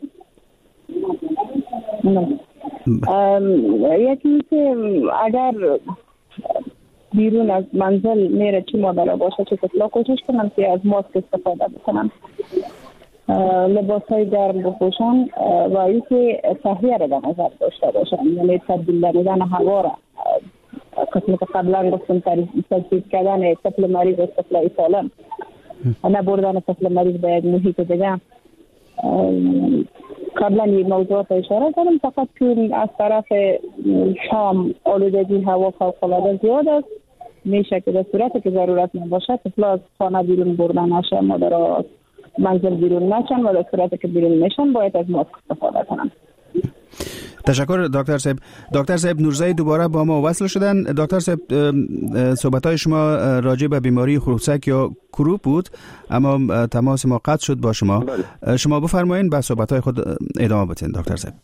یکی که اگر بیرون از منزل میره چی مادر باشه چه کسلا کوشش کنم که از ماسک استفاده بکنم، لباس های گرم بپوشن و اینکه صحیح را در نظر داشته باشن، یعنی تبدیل نمیدن هوا را قسمی که قبلا گفتم تجدید کردن طفل مریض و طفل سالم، نبردن طفل مریض به یک محیط دیگه. قبلا این موضوعات اشاره کردم، فقط چون از طرف شام آلودگی هوا فوق العاده زیاد است، میشه که در صورتی که ضرورت نباشه طفلا از خانه بیرون بردن نشه، مادرها از منزل بیرون نشن و در صورتی که بیرون میشن باید از ماسک استفاده کنن. تشکر دکتر صاحب. دکتر صاحب نورزایی دوباره با ما وصل شدن. دکتر صاحب صحبت‌های شما راجع به بیماری خروسک یا کروپ بود، اما تماس ما قطع شد با شما. بله. شما بفرمایید با صحبت‌های خود ادامه بدین دکتر صاحب.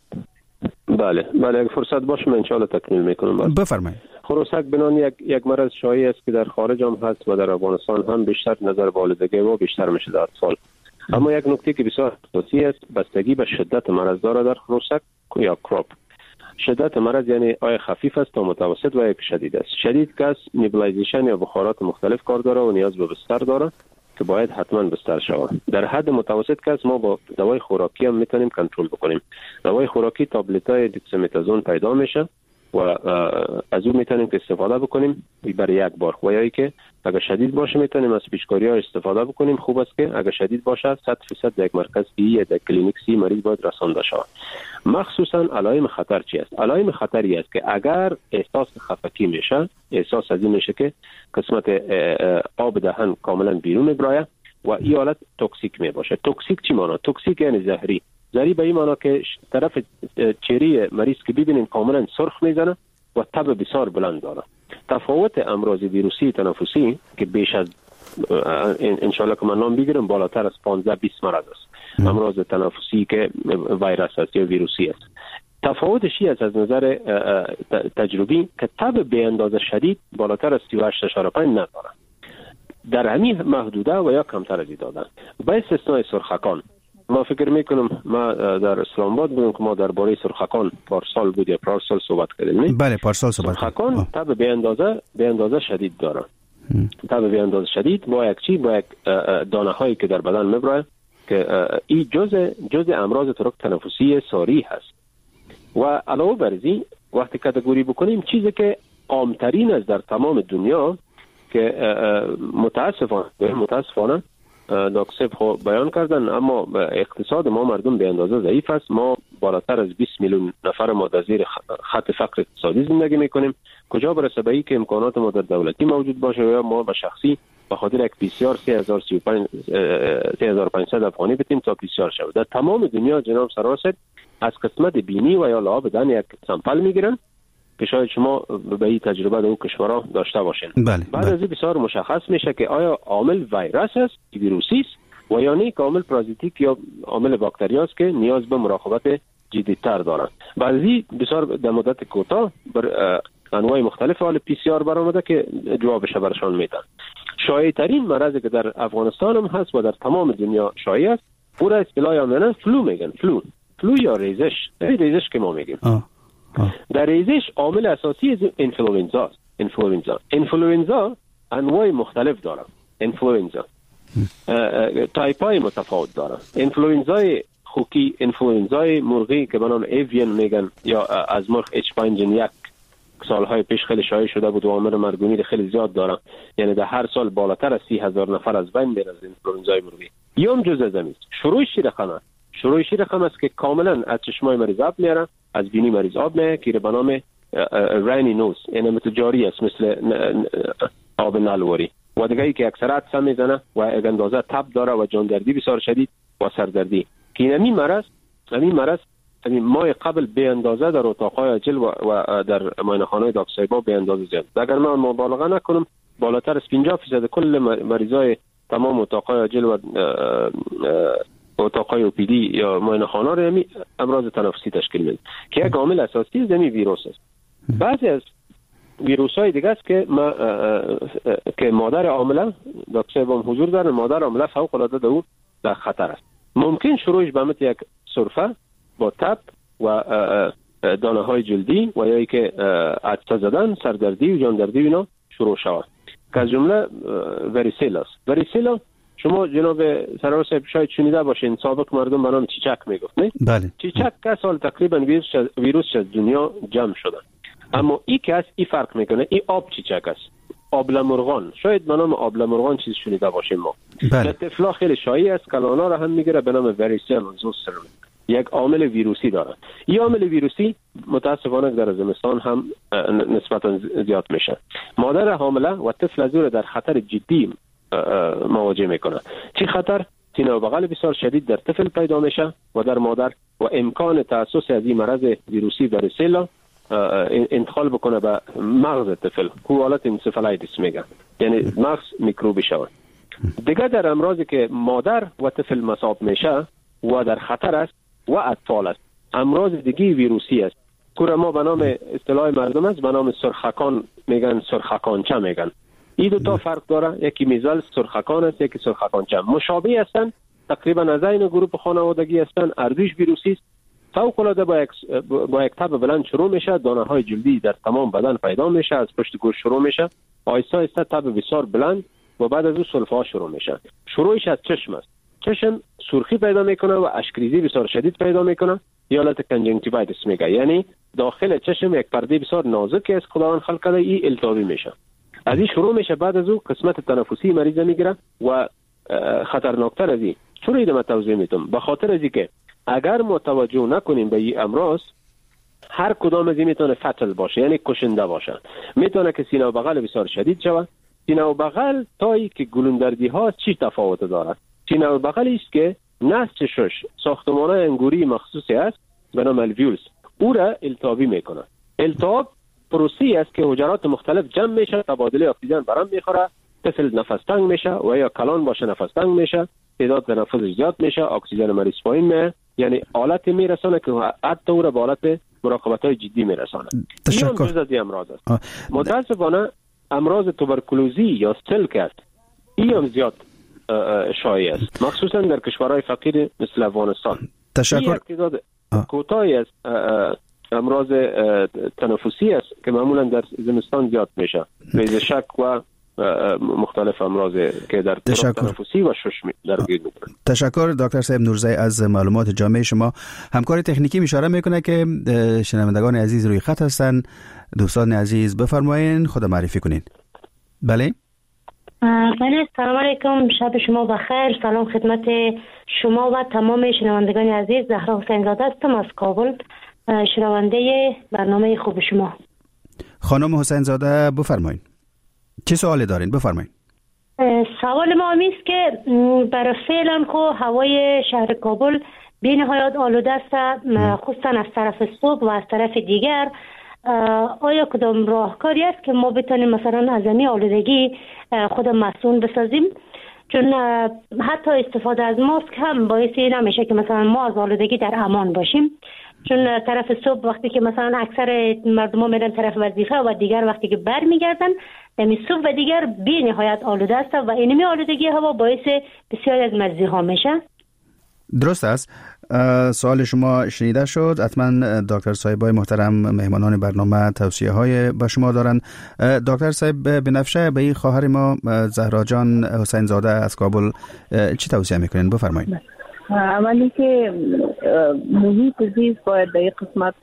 بله بله اگه فرصت باشه من ان شاء الله تکمیل میکنم. بفرمایید. خروسک بنان یک یک مرض شایع است که در خارج هم هست و در افغانستان هم بیشتر نظر والدگی و بیشتر میشه در اطفال. اما یک نکته که بسیار اساسی است بستگی به شدت مرض داره در خروسک یا کروپ. شدت مرض یعنی آیا خفیف است تا متوسط و یا شدید است. شدید که نیبلایزیشن یا بخارات مختلف کار داره و نیاز به بستر داره که باید حتما بستر شود. در حد متوسط که ما با دوای خوراکی هم میتونیم کنترل بکنیم. دوای خوراکی تابلت‌های دکسامتازون پیدا میشه و از اون میتونیم که استفاده بکنیم برای یک بار. و یا که اگر شدید باشه میتونیم از پیشکاری‌ها استفاده بکنیم. خوب است که اگر شدید باشه صد درصد در یک مرکز سی یا در کلینیک سی مریض باید رسانده شود. مخصوصا علائم خطر چی است؟ علائم خطری است که اگر احساس خفگی میشه، احساس از این میشه که قسمت آب دهن کاملا بیرون میبره و این حالت توکسیک میباشه. توکسیک چی معنی؟ توکسیک یعنی زهری. زهری به این معنی که طرف چهره مریض که ببینیم کاملا سرخ میزنه و تب بسیار بلند داره. تفاوت امراض ویروسی تنفسی که بیش از انشالله که من نام بگیرم بالاتر از پانزده بیست مرض است. امراض تنفسی که ویروس است یا ویروسی است. تفاوتش است از نظر تجربی که تب به اندازه شدید بالاتر از سی و هشت اشاره پنج نداره. در همین محدوده و یا کمتر از این دادن. با استثنای سرخکان. ما فکر میکنم ما در اسلام آباد بودیم که ما درباره سرخکان پارسال بود یا پارسال صحبت کردیم. بله پارسال صحبت. سرخکان تب به اندازه به اندازه شدید داره. تب به اندازه شدید با یک چی با یک دانه هایی که در بدن میبره که این جزء جزء امراض ترک تنفسی ساری هست. و علاوه بر این وقتی کاتگوری بکنیم چیزی که عامترین است در تمام دنیا که متاسفانه متاسفانه دکتر خو بیان کردن، اما اقتصاد ما مردم به اندازه ضعیف است. ما بالاتر از بیست میلیون نفر ما در زیر خط فقر اقتصادی زندگی میکنیم. کجا برسه به این که امکانات ما در دولتی موجود باشه یا ما به شخصی به خاطر یک پی سی آر سه هزار و پانصد افغانی بتیم تا پی سی آر شود. در تمام دنیا جناب سراسر از قسمت بینی و یا لعاب دهن یک سامپل میگیرن که شاید شما به این تجربه در اون کشورها داشته باشین. بله، بعد بله. از این بسیار مشخص میشه که آیا عامل ویروس است، ویروسی است و یا نه عامل پارازیتیک یا عامل باکتری است که نیاز به مراقبت جدی‌تر دارند. بعضی بسیار در مدت کوتاه بر انواع مختلف حال پی سی آر برآمده که جوابش برشان میدن. شایع ترین مرضی که در افغانستان هم هست و در تمام دنیا شایع است، او را اصطلاحاً یعنی فلو میگن. فلو فلو یا ریزش، ریزش که ما میگیم. آه. آه. در ریزش عامل اساسی از انفلوئنزا است. انفلوئنزا انفلوئنزا انواع مختلف داره. انفلوئنزا تایپ‌های متفاوت داره. انفلوئنزای خوکی، انفلوئنزای مرغی که به نام ایوین میگن یا از مرغ اچ پنج ان یک سالهای پیش خیلی شایع شده بود و عامل مرگومیر خیلی زیاد داره. یعنی در هر سال بالاتر از سی هزار نفر از بین میره از انفلوئنزای مرغی. یوم جزء زمین شروعش رقمه شروعش رقم است که کاملا از چشمای مریض آب میاره، از بینی مریض آب میاره که به نام رینی نوز، یعنی مثل جاری است، مثل آب نلواری و دیگه ای که اکثرات سم میزنه و اندازه تب داره و جاندردی بسیار شدید و سردردی که این همین مرض همین مرض همین ماه قبل به اندازه در اتاقهای جل و, و در معاینه‌خانه‌های داکسایبا به اندازه زیاد. اگر من مبالغه نکنم بالاتر از پنجاه درصد کل مریضای تمام اتاقهای جل و اتاقهای او پی دی یا معاینه‌خانه رو همین امراض تنفسی تشکیل میده که یک عامل اساسی زمین ویروس است. بعضی از ویروس‌های دیگه است که ما که مادر عامله دکتر با حضور دارن، مادر عامله فوق العاده در اون در خطر است. ممکن شروعش به مثل یک سرفه با تب و دانه‌های جلدی و یا اینکه عطسه زدن، سردردی و جاندردی اینا شروع شود که از جمله وریسیلا است. وریسیلا شما جناب سرور صاحب شاید شنیده باشین، سابق مردم به نام چیچک میگفت، نه؟ بله. چیچک که سال تقریبا ویروس ویروس از دنیا جمع شده. اما این که است این فرق میکنه، این آب چیچک است. آبلمرغان، شاید به نام آبلمرغان چیز شنیده باشیم ما. بله. طفلا خیلی شایع است، کلانا را هم میگیره به نام وریسیلا زوستر. یک عامل ویروسی داره. این عامل ویروسی متاسفانه در زمستان هم نسبتا زیاد میشه. مادر حامله و طفل از او در خطر جدی مواجه میکنه. چی خطر؟ سینه و بغل بسیار شدید در طفل پیدا میشه و در مادر و امکان تاسیس از این مرض ویروسی واریسیلا انتقال بکنه به مغز طفل. او حالت انسفالایتیس میگن، یعنی مغز میکروبی شود. دیگه در امراضی که مادر و طفل مصاب میشه و در خطر است و اطفال است، امراض دیگه ویروسی است که ما به نام اصطلاح مردم است به نام سرخکان میگن، سرخکانچه میگن. این دو تا فرق داره، یکی میزل سرخکان است، یکی سرخکانچه. مشابه هستند، تقریبا از این گروه خانوادگی هستند، اردوش ویروسی است. فوق العاده با یک با یک تب بلند شروع میشه، دانه های جلدی در تمام بدن پیدا میشه، از پشت گوش شروع میشه، آهسته آهسته تب بسیار بلند و بعد از اون سلفا شروع میشه. شروعش از چشم است. چشم سرخی پیدا میکنه و اشکریزی بسیار شدید پیدا میکنه، یا حالت کنجنکتیوایتیس میگه، یعنی داخل چشم یک پرده بسیار نازکی است خداوند خلق کرده، این التهابی میشه. از این شروع میشه، بعد از اون قسمت تنفسی مریض میگیره و خطرناکتر از این چون ایدم توضیح میتونم، به خاطر از اینکه اگر ما توجه نکنیم به این امراض، هر کدام از این میتونه فتل باشه، یعنی کشنده باشه. میتونه که سینه و بغل بسیار شدید شود. سینه و بغل تایی که گلوندردی ها چی تفاوت دارد؟ سینه و بغل است که نسج شش ساختمان انگوری مخصوصی است به نام الویولز، او را التهابی میکنه. التهاب پروسه‌ای است که حجرات مختلف جمع میشه، تبادل اکسیژن برام میخوره، طفل نفس تنگ میشه و یا کلان باشه نفس تنگ میشه، تعداد تنفسش زیاد میشه، اکسیژن مریض پایین میره، یعنی حالت میرسونه که حتی او را به حالت مراقبت‌های جدی میرسونه. این هم جز از این امراض است. متاسفانه امراض توبرکلوزی یا سلک است، این هم زیاد شایع است، مخصوصا در کشورهای فقیر مثل افغانستان. تشکر. تعداد کوتاهی از امراض تنفسی است که معمولا در زمستان زیاد میشه، بیض شک و مختلف امراض که در تنفسی و شش درگیر میکنه. تشکر دکتر صاحب نورزی از معلومات جامع شما. همکار تکنیکی اشاره میکنه که شنوندگان عزیز روی خط هستن. دوستان عزیز بفرمایید، خود معرفی کنین. بله بله، سلام علیکم، شب شما بخیر. سلام خدمت شما و تمام شنوندگان عزیز. زهرا حسین زاده هستم از کابل، شنونده برنامه خوب شما. خانم حسین زاده بفرمایید، چه سوالی دارین؟ بفرمایید. سوال ما است که برای فعلا که هوای شهر کابل به نهایت آلوده است، خصوصا از طرف صبح و از طرف دیگر، آیا کدام راهکاری است که ما بتونیم مثلا از این آلودگی خود مسئول بسازیم؟ چون حتی استفاده از ماسک هم باعثی نمیشه که مثلا ما از آلودگی در امان باشیم، چون طرف صبح وقتی که مثلا اکثر مردم ها میرن طرف وظیفه و دیگر وقتی که بر میگردن یعنی صبح و دیگر بی نهایت آلوده است و اینمی آلودگی هوا باعث بسیاری از مریضی ها میشه. درست است. سوال شما شنیده شد. حتما دکتر صاحبای محترم مهمانان برنامه توصیه های به شما دارن. دکتر صاحب بنفشه به این خواهر ما زهرا جان حسین زاده از کابل چی توصیه میکنین؟ بفرمایید. اولی که محیط زیست باید در این قسمت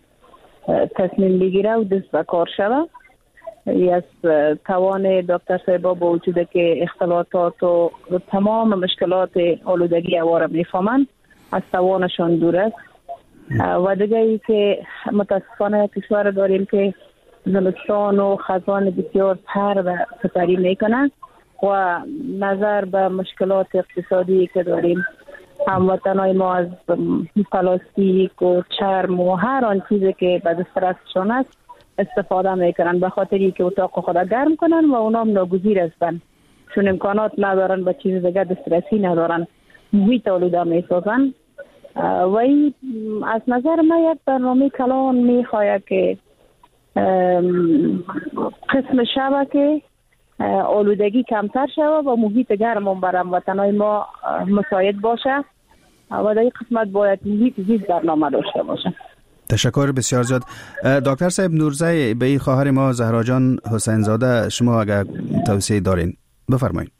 تصمیم بگیره و دست به کار شود. از توان دکتر صاحبا با وجود که اختلاطات و تمام مشکلات آلودگی هوا را میفهمند، از توانشان دور است. و دیگه ای که متاسفانه کشور داریم که زمستان و خزان بسیار تر و سپری میکنند و نظر به مشکلات اقتصادی که داریم، هموطنای ما از پلاستیک و چرم و هر آن چیزی که به دسترسشان است استفاده میکنن، به خاطری که اتاق خود گرم کنن و اونا هم ناگزیر هستن چون امکانات ندارن و چیز دیگه دسترسی ندارن، محیط آلوده میسازن. و این از نظر من یک برنامه کلان میخواهد که قسم شبه که آلودگی کمتر شود و محیط گرم هم برام وطنای ما مساعد باشه و در این قسمت باید محیط زیست برنامه داشته باشه. تشکر بسیار زیاد. دکتر صاحب نورزی به این خواهر ما زهرا جان حسین زاده شما اگر توصیه دارین بفرمایید.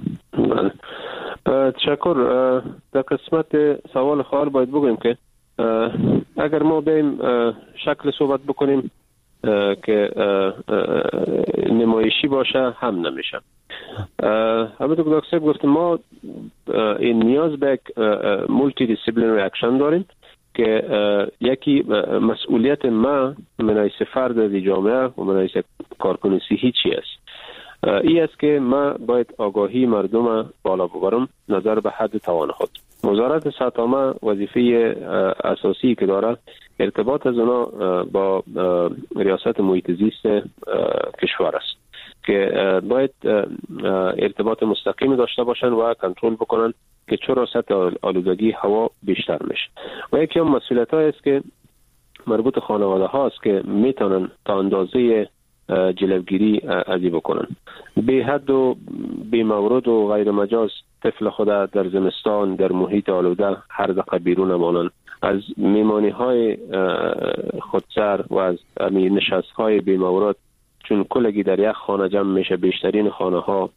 تشکر. در قسمت سوال خواهر باید بگویم که اگر ما بیم شکل صحبت بکنیم که نمایشی باشه هم نمیشه. همه دکتر صاحب گفتم ما این نیاز به یک مولتی دیسیپلینری اکشن داریم که یکی مسئولیت ما من فرد در جامعه و من کارکن صحی چی است. ای است که ما باید آگاهی مردم بالا ببرم نظر به حد توان خود. وزارت صحت عامه وظیفه اساسی که داره ارتباط از اونا با ریاست محیط زیست کشور است که باید ارتباط مستقیم داشته باشن و کنترل بکنن که چرا سطح آلودگی هوا بیشتر میشه. و یکی از مسئولیت های است که مربوط خانواده هاست که میتونن تا اندازه جلوگیری از این بکنن. بی حد و بی مورد و غیر مجاز طفل خود در زمستان در محیط آلوده هر دقیقه بیرون نمانند. از میمانی های خودسر و از نشست های بی مورد، چون کلگی در یک خانه جمع میشه، بیشترین خانه ها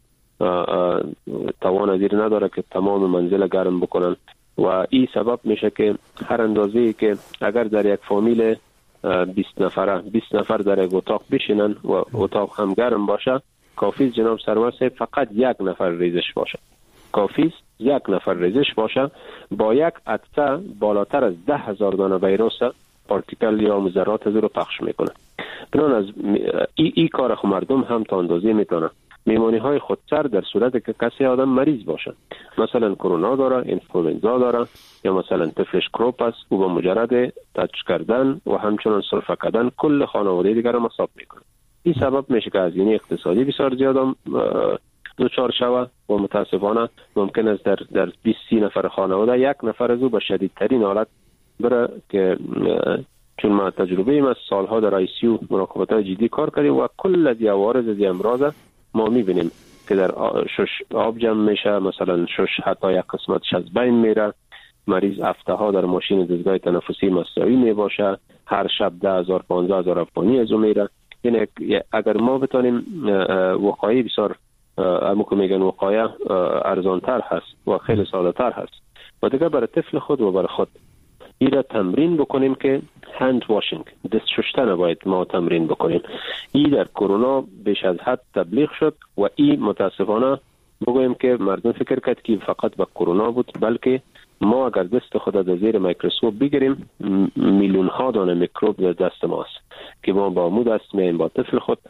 توان از این نداره که تمام منزل گرم بکنن و این سبب میشه که هر اندازه‌ای که اگر در یک فامیل بیست نفره بیست نفر در یک اتاق بشینن و اتاق هم گرم باشه، کافی جناب سرور صاحب فقط یک نفر ریزش باشه. کافی یک نفر ریزش باشه با یک عدسه بالاتر از ده هزار دانه ویروس پارتیکل یا مذرات از رو پخش میکنه. بنابراین از ای, ای کار خو مردم هم تا اندازه میتونه. میمانی های خودسر در صورت که کسی آدم مریض باشه، مثلا کرونا داره، اینفلوئنزا داره یا مثلا طفلش کروپ است، او با مجرد تچ کردن و همچنان سرفه کردن کل خانواده دیگر را مصاب میکنه. این سبب میشه که هزینه اقتصادی بسیار زیاد دوچار شوه و متاسفانه ممکن است در در بیست سی نفر خانواده یک نفر از او به شدیدترین حالت بره که چون ما تجربه ایم از سالها در آی سی یو مراقبت های جدی کار کردیم و کل از عوارض از امراض ما میبینیم که در شش آب جمع میشه، مثلا شش حتی یک قسمتش از بین میره، مریض هفته ها در ماشین دستگاه تنفسی مساوی میباشه، هر شب ده هزار پانزده هزار افغانی از اون میره. یعنی اگر ما بتانیم وقایع بسیار همون که میگن وقایع ارزانتر هست و خیلی ساده تر هست و دیگه برای طفل خود و برای خود این را تمرین بکنیم که هند واشنگ، دست شستن باید ما تمرین بکنیم. این در کرونا بیش از حد تبلیغ شد و این متاسفانه بگویم که مردم فکر کرد که فقط به کرونا بود، بلکه ما اگر دست خود در زیر میکروسکوپ بگیریم میلیون ها دانه میکروب در دست ماست که ما با مو دست میایم با طفل خود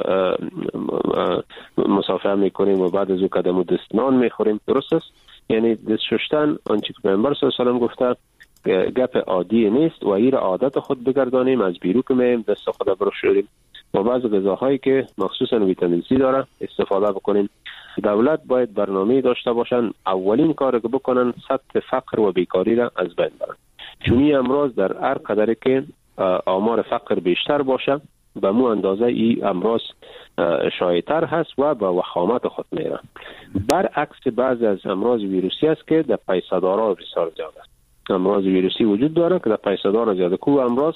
مصافحه میکنیم و بعد از او قدم و دستنان میخوریم. درست است؟ یعنی دست شستن آنچه که پیامبر صلی الله علیه و آله گفته گپ عادی نیست و این عادت خود بگردانیم. از بیرون که میایم دست خود بروشوریم و بعض غذاهایی که مخصوصا ویتامین سی داره استفاده بکنیم. دولت باید برنامه داشته باشن اولین کار که بکنن سطح فقر و بیکاری را از بین برن، چون این امراض در هر قدر که آمار فقر بیشتر باشه به مو اندازه این امراض شایع‌تر هست و به وخامت خود میره. برعکس بعضی از امراض ویروسی است که در پیسه‌دارا بسیار زیاد است. امراض ویروسی وجود داره که در پیسه‌دارا زیاده. کو امراض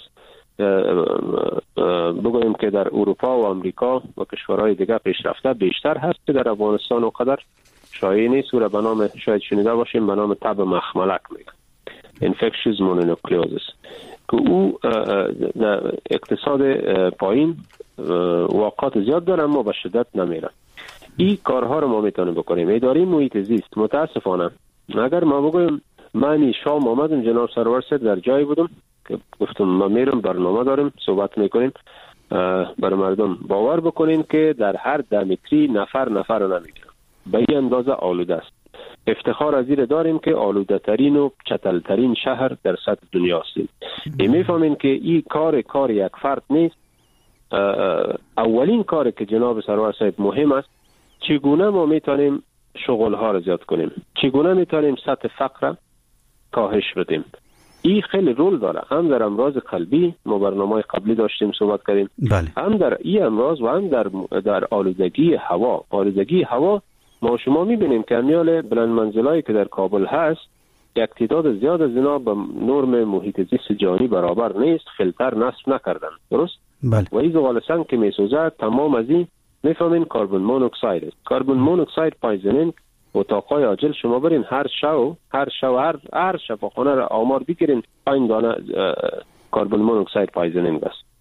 بگویم که در اروپا و امریکا و کشورهای دیگه پیشرفته بیشتر هست که در افغانستان و قدر شایع نیست و به نام شاید شنیده باشیم به نام تب مخملک میگن، infectious mononucleosis، که او در اقتصاد پایین واقعات زیاد داره اما به شدت نمیره. این کارها رو ما میتونیم بکنیم. اداره محیط زیست متاسفانه اگر ما بگویم من شام آمدم جناب سرور صاحب در جایی بودم که گفتم ما میرم برنامه داریم صحبت میکنیم برای مردم باور بکنین که در هر ده متری نفر نفر رو نمیگیرم. به این اندازه آلوده است. افتخار از این داریم که آلوده ترین و چتل ترین شهر در سطح دنیا هستیم. میفهمین که این کار کار یک فرد نیست. اولین کاری که جناب سرور صاحب مهم است چگونه ما میتونیم شغل ها رو زیاد کنیم، چگونه میتونیم سطح فقر کاهش بدیم. این خیلی رول داره. هم در امراض قلبی ما برنامه قبلی داشتیم صحبت کردیم، بله. هم در این امراض و هم در در آلودگی هوا. آلودگی هوا ما شما میبینیم که امیال بلند منزلایی که در کابل هست یک تعداد زیاد از اینا به نرم محیط زیست جهانی برابر نیست، فیلتر نصب نکردن. درست؟ بله. و این زغال سنگ که میسوزه تمام از این میفهمین کربن مونوکساید است. کربن مونوکساید پایزنینگ اتاقای عاجل شما برین هر شو هر شو هر هر شفاخانه را آمار بگیرین پنج دانه کربن مونوکساید پایزنینگ است.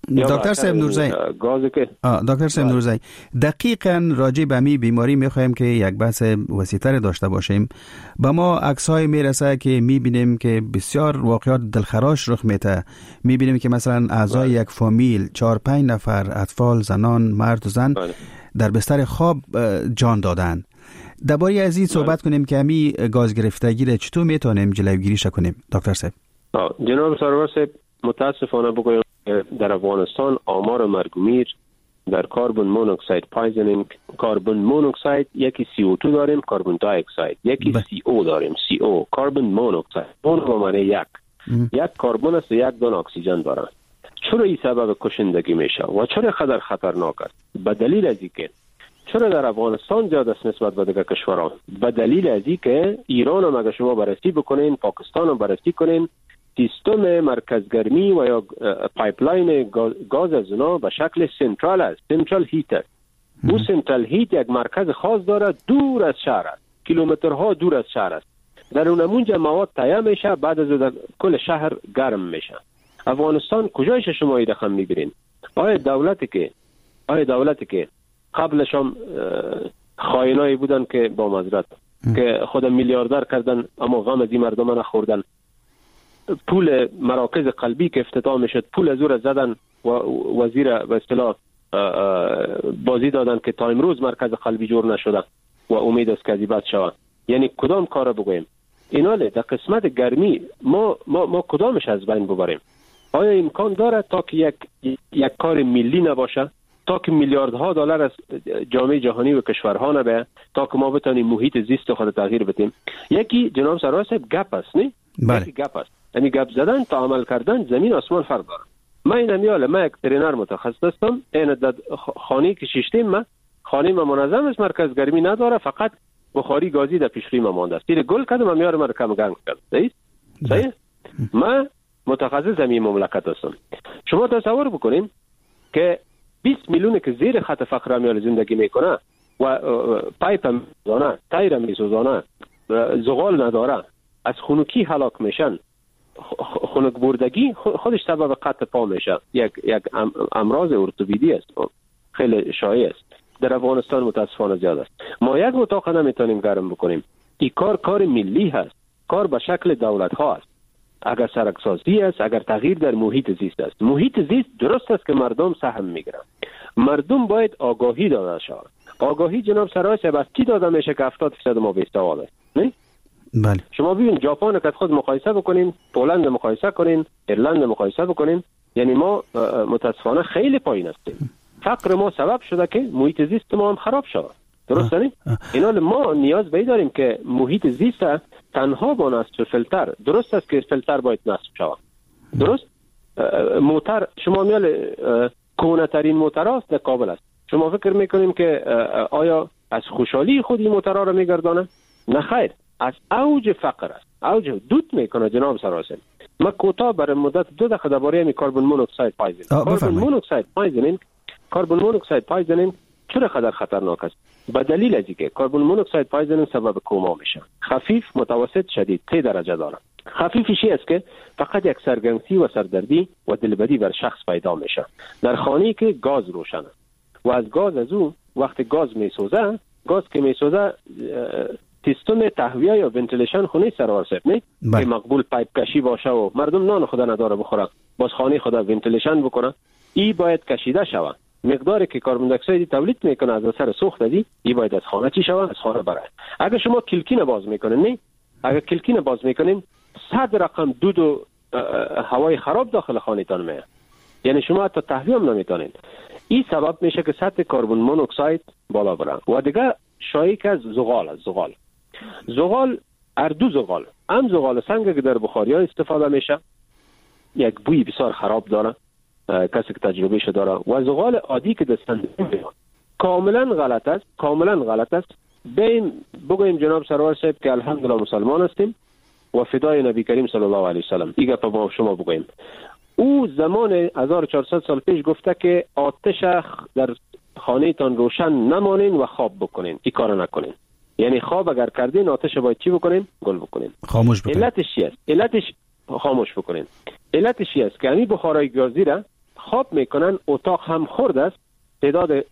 دکتر صاحب نورزی گازی که دکتر صاحب نورزی دقیقاً راجع به می بیماری میخوایم که یک بحث وسیع‌تر داشته باشیم. به ما عکس‌های میرسه که میبینیم که بسیار واقعات دلخراش رخ میده. میبینیم که مثلا اعضای یک فامیل چهار پنج نفر اطفال، زنان، مرد و زن بله. در بستر خواب جان دادن. درباره از این صحبت کنیم که همی گاز گرفتگی را چطور میتونیم جلوگیریش کنیم دکتر صاحب؟ جناب سرور صاحب متاسفانه بگویم در افغانستان آمار مرگ و میر در کربن مونوکساید پایزنینگ، کربن مونوکساید یکی سی او دو داریم، کربن دی اکساید یکی ب... سی او داریم، سی او کربن مونوکساید. مون به معنی یک یک کربن است و یک دانه اکسیژن داره. چرا این سبب کشندگی میشه و چرا خطر خطرناک است؟ به دلیل از اینکه چرا در افغانستان زیاد است نسبت به دیگر کشورها؟ به دلیل از اینکه ایران هم اگر شما بررسی بکنین، پاکستان هم بررسی کنین، سیستم مرکزگرمی و یا پایپلاین گاز از اونا به شکل سنترال است، سنترال هیتر. او سنترال هیت یک مرکز خاص داره، دور از شهر است، کیلومترها دور از شهر است. در اون اونجا مواد تهیه میشه، بعد از در کل شهر گرم میشه. افغانستان کجایش شما این رقم میبینین؟ آیا دولتی که آیا دولتی که قبلش هم خائنایی بودن که با معذرت که خود میلیاردر کردن اما غم از این مردم نخوردن، پول مراکز قلبی که افتتاح میشد پول از او زدن و وزیر به اصطلاح بازی دادن که تا امروز مرکز قلبی جور نشده و امید است که از این بعد شود. یعنی کدام کار بگویم؟ ایناله در قسمت گرمی ما ما ما کدامش از بین ببریم؟ آیا امکان داره تا که یک یک کار ملی نباشه، تا که میلیاردها دلار از جامعه جهانی و کشورها نبه، تا که ما بتونیم محیط زیست خود تغییر بدیم؟ یکی جناب سرور صاحب گپ است، نه؟ بله. یکی گپ است. یعنی گپ زدن تا عمل کردن زمین آسمان فرق داره. من اینم یاله من یک ترینر متخصص هستم، این در خانه که شیشتیم ما خانه ما منظم است، مرکز گرمی نداره، فقط بخاری گازی در پیشروی ما مانده است. تیر گل کردم من میارم کم گنگ کرد. صحیح؟ صحیح؟ من متخصص زمین مملکت هستم. شما تصور بکنین که بیست میلیون که زیر خط فقر میال زندگی میکنه و پایپ میزنه، تایر میسوزانه، زغال نداره، از خنکی هلاک میشن، خنک بردگی خودش سبب قطع پا میشه. یک یک امراض ارتوپدی است، خیلی شایع است. در افغانستان متاسفانه زیاد است. ما یک اتاق نمیتونیم گرم بکنیم. این کار کار ملی هست، کار به شکل دولت ها است. اگر سرکسازی است، اگر تغییر در محیط زیست است. محیط زیست درست است که مردم سهم میگیرن. مردم باید آگاهی داده شود. آگاهی جناب سرای صاحب از کی داده میشه که هفتاد درصد ما به سواد است؟ نه؟ بله. شما ببین ژاپن که خود مقایسه بکنین، پولند مقایسه کنین، ایرلند مقایسه بکنین، یعنی ما متاسفانه خیلی پایین هستیم. فقر ما سبب شده که محیط زیست ما هم خراب شود. درست نه؟ اینا ما نیاز به داریم که محیط زیست تنها با نصب فیلتر، درست است که فیلتر باید نصب شود. درست؟ موتر شما میال کهنه ترین موتر است در کابل است. شما فکر میکنیم که آیا از خوشحالی خود این موترها را میگردانه؟ نه خیر، از اوج فقر است. اوج دوت میکنه جناب سراسر. ما کوتاه برای مدت دو دقیقه درباره می کربن مونوکساید پایزنینگ. کربن مونوکساید پایزنینگ، کربن مونوکساید پایزنینگ چرا خطر خطرناک است؟ به دلیل از اینکه کربن مونوکساید پایزنینگ سبب کوما میشه. خفیف، متوسط، شدید سه درجه داره. خفیفی است که فقط یک سرگرمی و سردردی و دلبدی بر شخص پیدا میشه در خانه‌ای که گاز روشن است و از گاز از او وقتی گاز میسوزه، گاز که میسوزه سیستم تهویه یا ونتیلیشن خونه سرور صاحب نه که مقبول پایپ کشی باشه و مردم نان خدا نداره بخوره، باز خانه خدا ونتیلیشن بکنه، ای باید کشیده شود. مقداری که کربن دی اکساید تولید میکنه از اثر سوخت دی، ای باید از خانه چی شود؟ از خانه بره. اگر شما کلکین باز میکنین، نه اگر کلکین باز میکنین صد رقم دود و هوای خراب داخل خانه تان میاد، یعنی شما حتی تهویه هم نمیتونین. این سبب میشه که سطح کربن مونوکساید بالا بره. و دیگه شایع از زغال است. زغال زغال اردو زغال هم زغال سنگ که در بخاریا استفاده میشه، یک بوی بسیار خراب داره، کسی که تجربه شده داره. و زغال عادی که دستند کاملا غلط است، کاملا غلط است. بین بگویم جناب سرور صاحب که الحمدلله مسلمان هستیم و فدای نبی کریم صلی الله علیه و سلم. دیگه با شما بگویم او زمان هزار و چهارصد سال پیش گفته که آتش در خانه تان روشن نمانین و خواب بکنین. این کار نکنین. یعنی خواب اگر کردین آتش باید چی بکنین؟ گل بکنین، خاموش بکنین. علتش چی است؟ علتش خاموش بکنین. علتش چی است که همین بخارای گازی را خواب میکنن اتاق هم خرد است، تعداد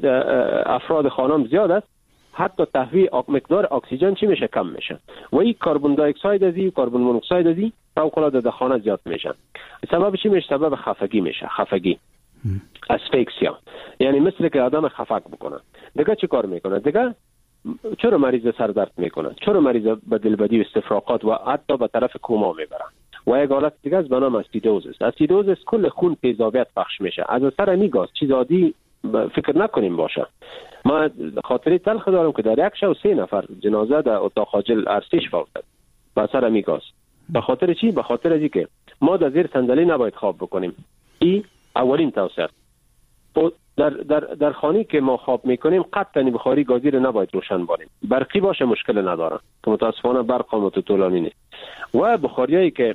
افراد خانم زیاد است، حتی تهویه مقدار اکسیژن چی میشه؟ کم میشه و این کربن دی اکساید ازی و کربن مونوکساید ازی فوق العاده در خانه زیاد میشن. سبب چی میشه؟ سبب خفگی میشه. خفگی اسفکسیا، یعنی مثل که آدم خفق بکنه. دیگه چی کار میکنه؟ دیگه چرا مریض سر درد میکنه؟ چرا مریض به دلبدی و استفراغات و حتی به طرف کوما میبره؟ و یک حالت دیگه از به نام اسیدوز است. اسیدوز است کل خون تیزابیت پخش میشه. از اثر میگاز چیز عادی فکر نکنیم باشه. ما خاطری تلخ دارم که در یک شب سه نفر جنازه در اتاق عاجل ارسیش فوت کرد به اثر میگاز. به خاطر چی؟ به خاطر از اینکه ما در زیر صندلی نباید خواب بکنیم. این اولین توصیه است. در در در خانه که ما خواب میکنیم قطعا بخاری گازی رو نباید روشن بانیم. برقی باشه مشکل نداره که متاسفانه برق مدت طولانی نیست. و بخاریایی که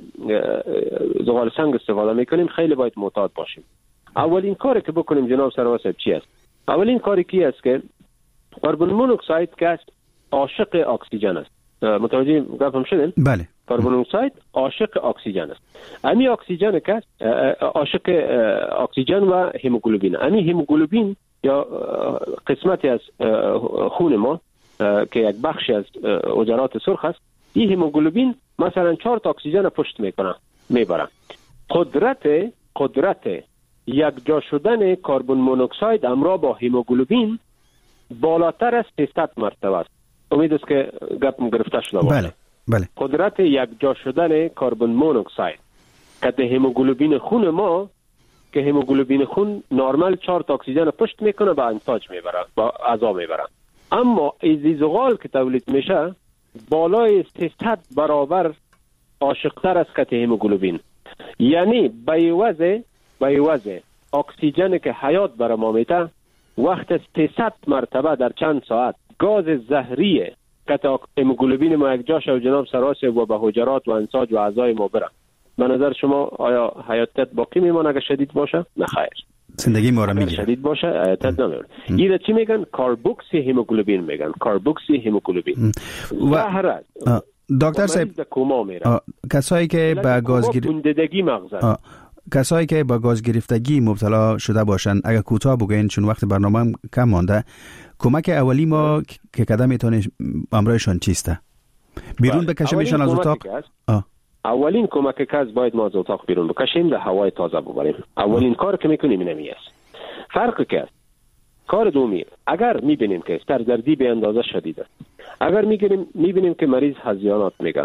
زغال سنگ استفاده میکنیم خیلی باید معتاد باشیم. اولین کاری که بکنیم جناب سروان صاحب چی است؟ اولین کاری کی است که کربن مونوکساید که عاشق اکسیژن است. متوجه گفتم شدین؟ بله. کربن مونوکساید عاشق اکسیژن است. امی اکسیژن که عاشق اکسیژن و هموگلوبین. امی هموگلوبین یا قسمتی از خون ما که یک بخشی از حجرات سرخ است، این هموگلوبین مثلا چهار تا اکسیژن پشت میکنه میبره. قدرت قدرت یک جا شدن کربن مونوکساید همراه با هموگلوبین بالاتر از سیصد مرتبه است. امید است که گپم گرفته شده باشه. بله بله. قدرت یک جا شدن کربن مونوکساید که در هموگلوبین خون ما که هموگلوبین خون نرمال چهار تا اکسیژن پشت میکنه به انساج میبره، با اعضا میبره. اما ایزیزغال که تولید میشه بالای سیصد برابر عاشقتر است که هموگلوبین. یعنی به عوض به عوض اکسیژن که حیات برای ما میده وقت سیصد مرتبه در چند ساعت گاز زهریه که تا هموگلوبین ما یک جاش و جناب سراس و به حجرات و انساج و اعضای ما بره. به نظر شما آیا حیاتت باقی میمونه اگر شدید باشه؟ نه خیر. زندگی ما رو میگیره. شدید باشه حیاتت نمیمونه. اینا چی میگن؟ کاربوکسی هموگلوبین میگن. کاربوکسی هموگلوبین. و دکتر صاحب کسایی که به گاز گرفتگی مغز کسایی که با گاز گرفتگی مبتلا شده باشن اگر کوتاه بگین چون وقت برنامه هم کم مانده، کمک اولی ما که قدم میتونه امرایشان چیسته؟ بیرون بکشیمشان از اتاق؟ اولین کمک که از باید ما از اتاق بیرون بکشیم در هوای تازه ببریم. اولین کار که میکنیم اینمی است. فرق که است کار دومی، اگر میبینیم که سردردی به اندازه شدید است، اگر میگیریم میبینیم که مریض هذیانات میگه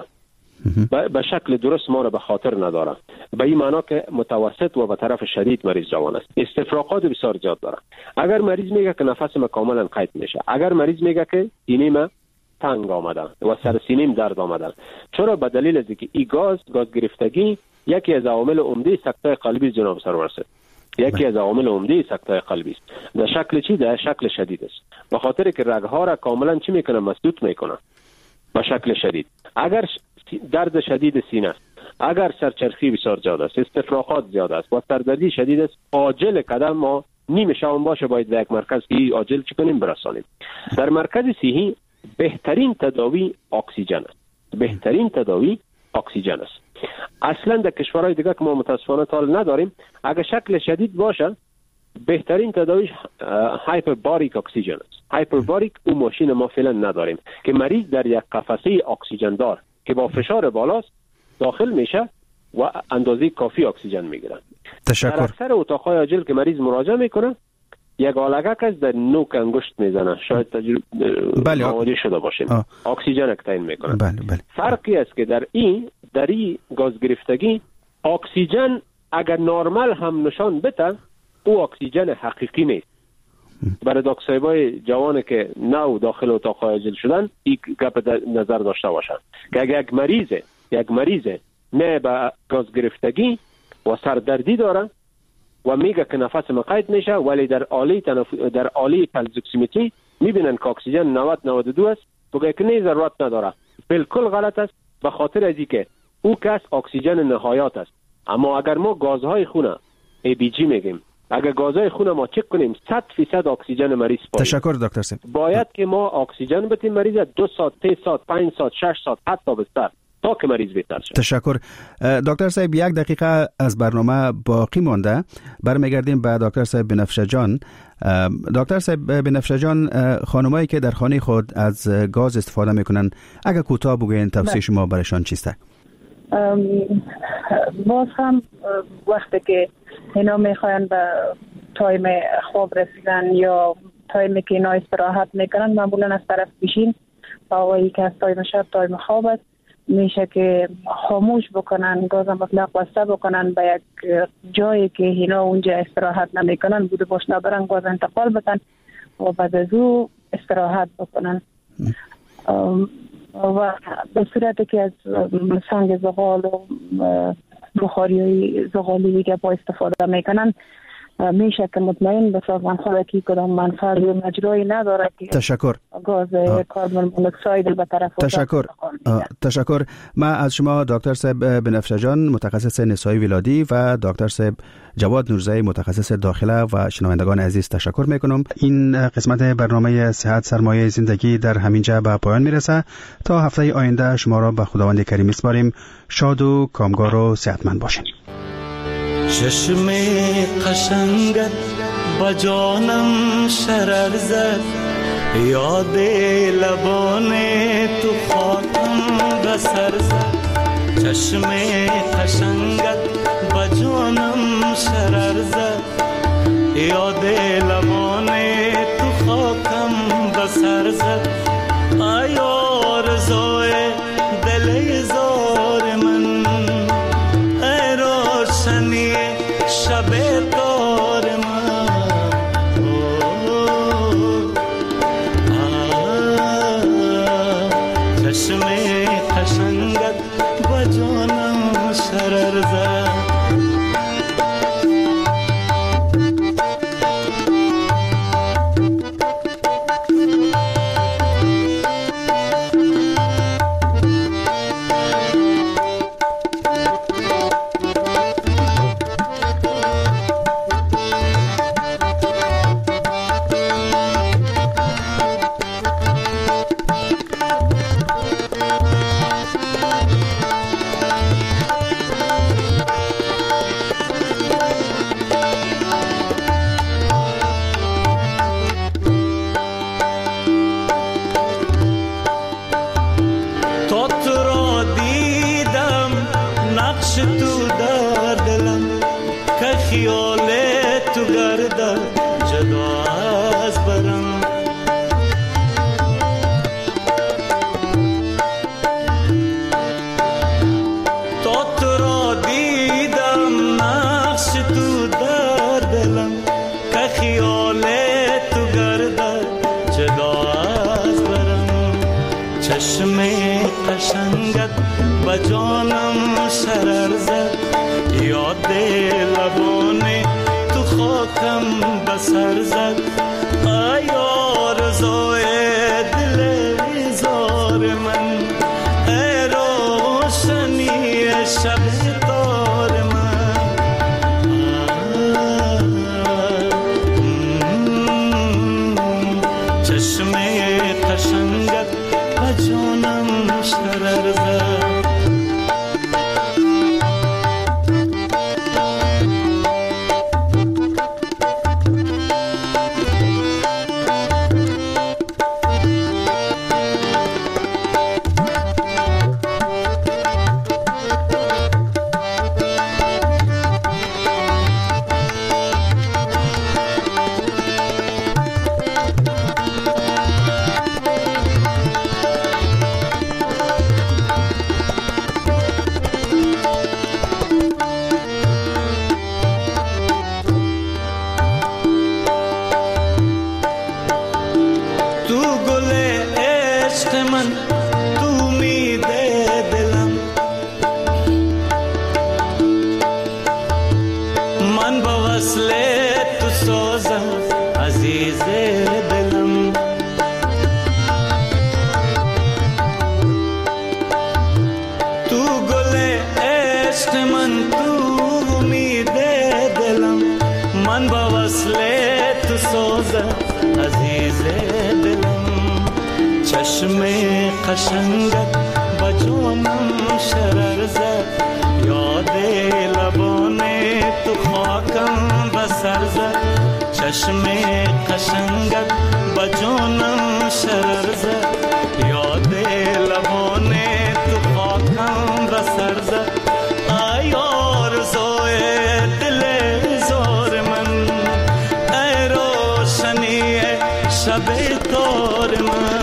به شکل درست ما را به خاطر نداره، به این معنا که متوسط و به طرف شدید مریض جوان است، استفراغات بسیار زیاد داره. اگر مریض میگه که نفس ما کاملا قطع میشه، اگر مریض میگه که سینه ما تنگ آمده و سر سینیم درد آمده، چرا؟ به دلیل از اینکه این گاز گاز گرفتگی یکی از عوامل عمده سکته قلبی جناب سرور است. یکی از عوامل عمده سکته قلبی است. در شکل چی؟ در شکل شدید است. به خاطر که رگ‌ها را کاملا چی میکنه؟ مسدود میکنه به شکل شدید. اگر درد شدید سینه است، اگر سرچرخی بسیار زیاد است، استفراغات زیاد است و سردردی شدید است، عاجل قدم ما نیم شام باشه باید به یک مرکز که عاجل چی کنیم؟ برسانیم. در مرکز صحی بهترین تداوی اکسیژن است. بهترین تداوی اکسیژن است. اصلا در کشورهای دیگه که ما متاسفانه تال نداریم، اگر شکل شدید باشه بهترین تداویش هایپرباریک اکسیژن است. هایپرباریک اون ماشین ما فعلا نداریم که مریض در یک قفسه اکسیژن دار که با فشار بالاست داخل میشه و اندازه کافی اکسیژن میگیره. تشکر. در اکثر اتاقهای عاجل که مریض مراجعه میکنه یک آلگک از در نوک انگشت میزنه، شاید تجربه بله. مواجه شده باشیم. آه. اکسیژن تعیین میکنه. بله بله. فرقی است که در این در این گاز گرفتگی اکسیژن اگر نرمال هم نشان بده او اکسیژن حقیقی نیست. برای دکترای جوانی که نو داخل اتاق عاجل شدن این گپ نظر داشته باشن که اگر یک مریض یک مریض نه با گاز گرفتگی و سردردی داره و میگه که نفس من قطع میشه ولی در آله تنف... در آله پلس اکسیمتری میبینن که اکسیژن نود نود و دو است، بگه که نه ضرورت نداره. بالکل غلط است به خاطر از اینکه او کس اکسیژن نهایت است. اما اگر ما گازهای خونه ای بی جی میگیم، اگر گازهای خون ما چک کنیم صد فیصد اکسیژن مریض پایین. تشکر دکتر سیم. باید که ما اکسیژن بدیم مریض دو ساعت، سه ساعت، پنج ساعت، شش ساعت حتی بستر تا که مریض بهتر شد. تشکر. دکتر صاحب یک دقیقه از برنامه باقی مانده، برمیگردیم به دکتر صاحب بنفشه جان. دکتر صاحب بنفشه جان، خانمایی که در خانه خود از گاز استفاده میکنن، اگر کوتاه بگوین توصیه شما برایشان چیسته؟ باز هم وقتی که اینا میخواین به تایم خواب رسیدن یا تایمی که اینا استراحت میکنن، معمولا از طرف پیشین آوایی که از تایم شب تایم خواب است، میشه که خاموش بکنن، گاز مطلق بسته بکنن به یک جایی که اینا اونجا استراحت نمیکنن، بوده باش نبرن، گاز انتقال بدن و بعد از او استراحت بکنن. و به صورتی که از سنگ زغال و بخاری زغالی دیگه با استفاده میکنن، میشه که مطمئن به سازمان خودکی کدام منفعت و مجرایی نداره که تشکر گاز کربن مونوکساید به طرف تشکر تشکر. ما از شما دکتر صاحب بنفشه جان متخصص نسای ولادی و دکتر صاحب جواد نورزی متخصص داخله و شنوندگان عزیز تشکر میکنم. این قسمت برنامه صحت سرمایه زندگی در همینجا به پایان میرسه. تا هفته آینده شما را به خداوند کریم میسپاریم. شاد و کامگار و صحتمند باشین. چشم قشنگت با جانم شرر زد، یاد لبان تو خاکم بسر زد. چشم قشنگت با جانم شرر زد، یاد لبان تو خاکم بسر زد. ای آرزوی دل زار من، ای روشنی شب دار من، چشم قشنگت با جانم شرر زد. چشم قشنگت با جانم شرر زد، یاد لبان تو خاکم بسر زد. ای آرزوی دل زار من، ای روشنی شب دار من، چشم قشنگت با جانم شرر زد. چشم قشنگت بجانم شرر زد، یاد لبان تو خاکم بسر زد، چشم قشنگت بجانم شرر زد، یاد لبان تو خاکم بسر زد. ای آرزوی دل زار من، ای روشنی شب تار من،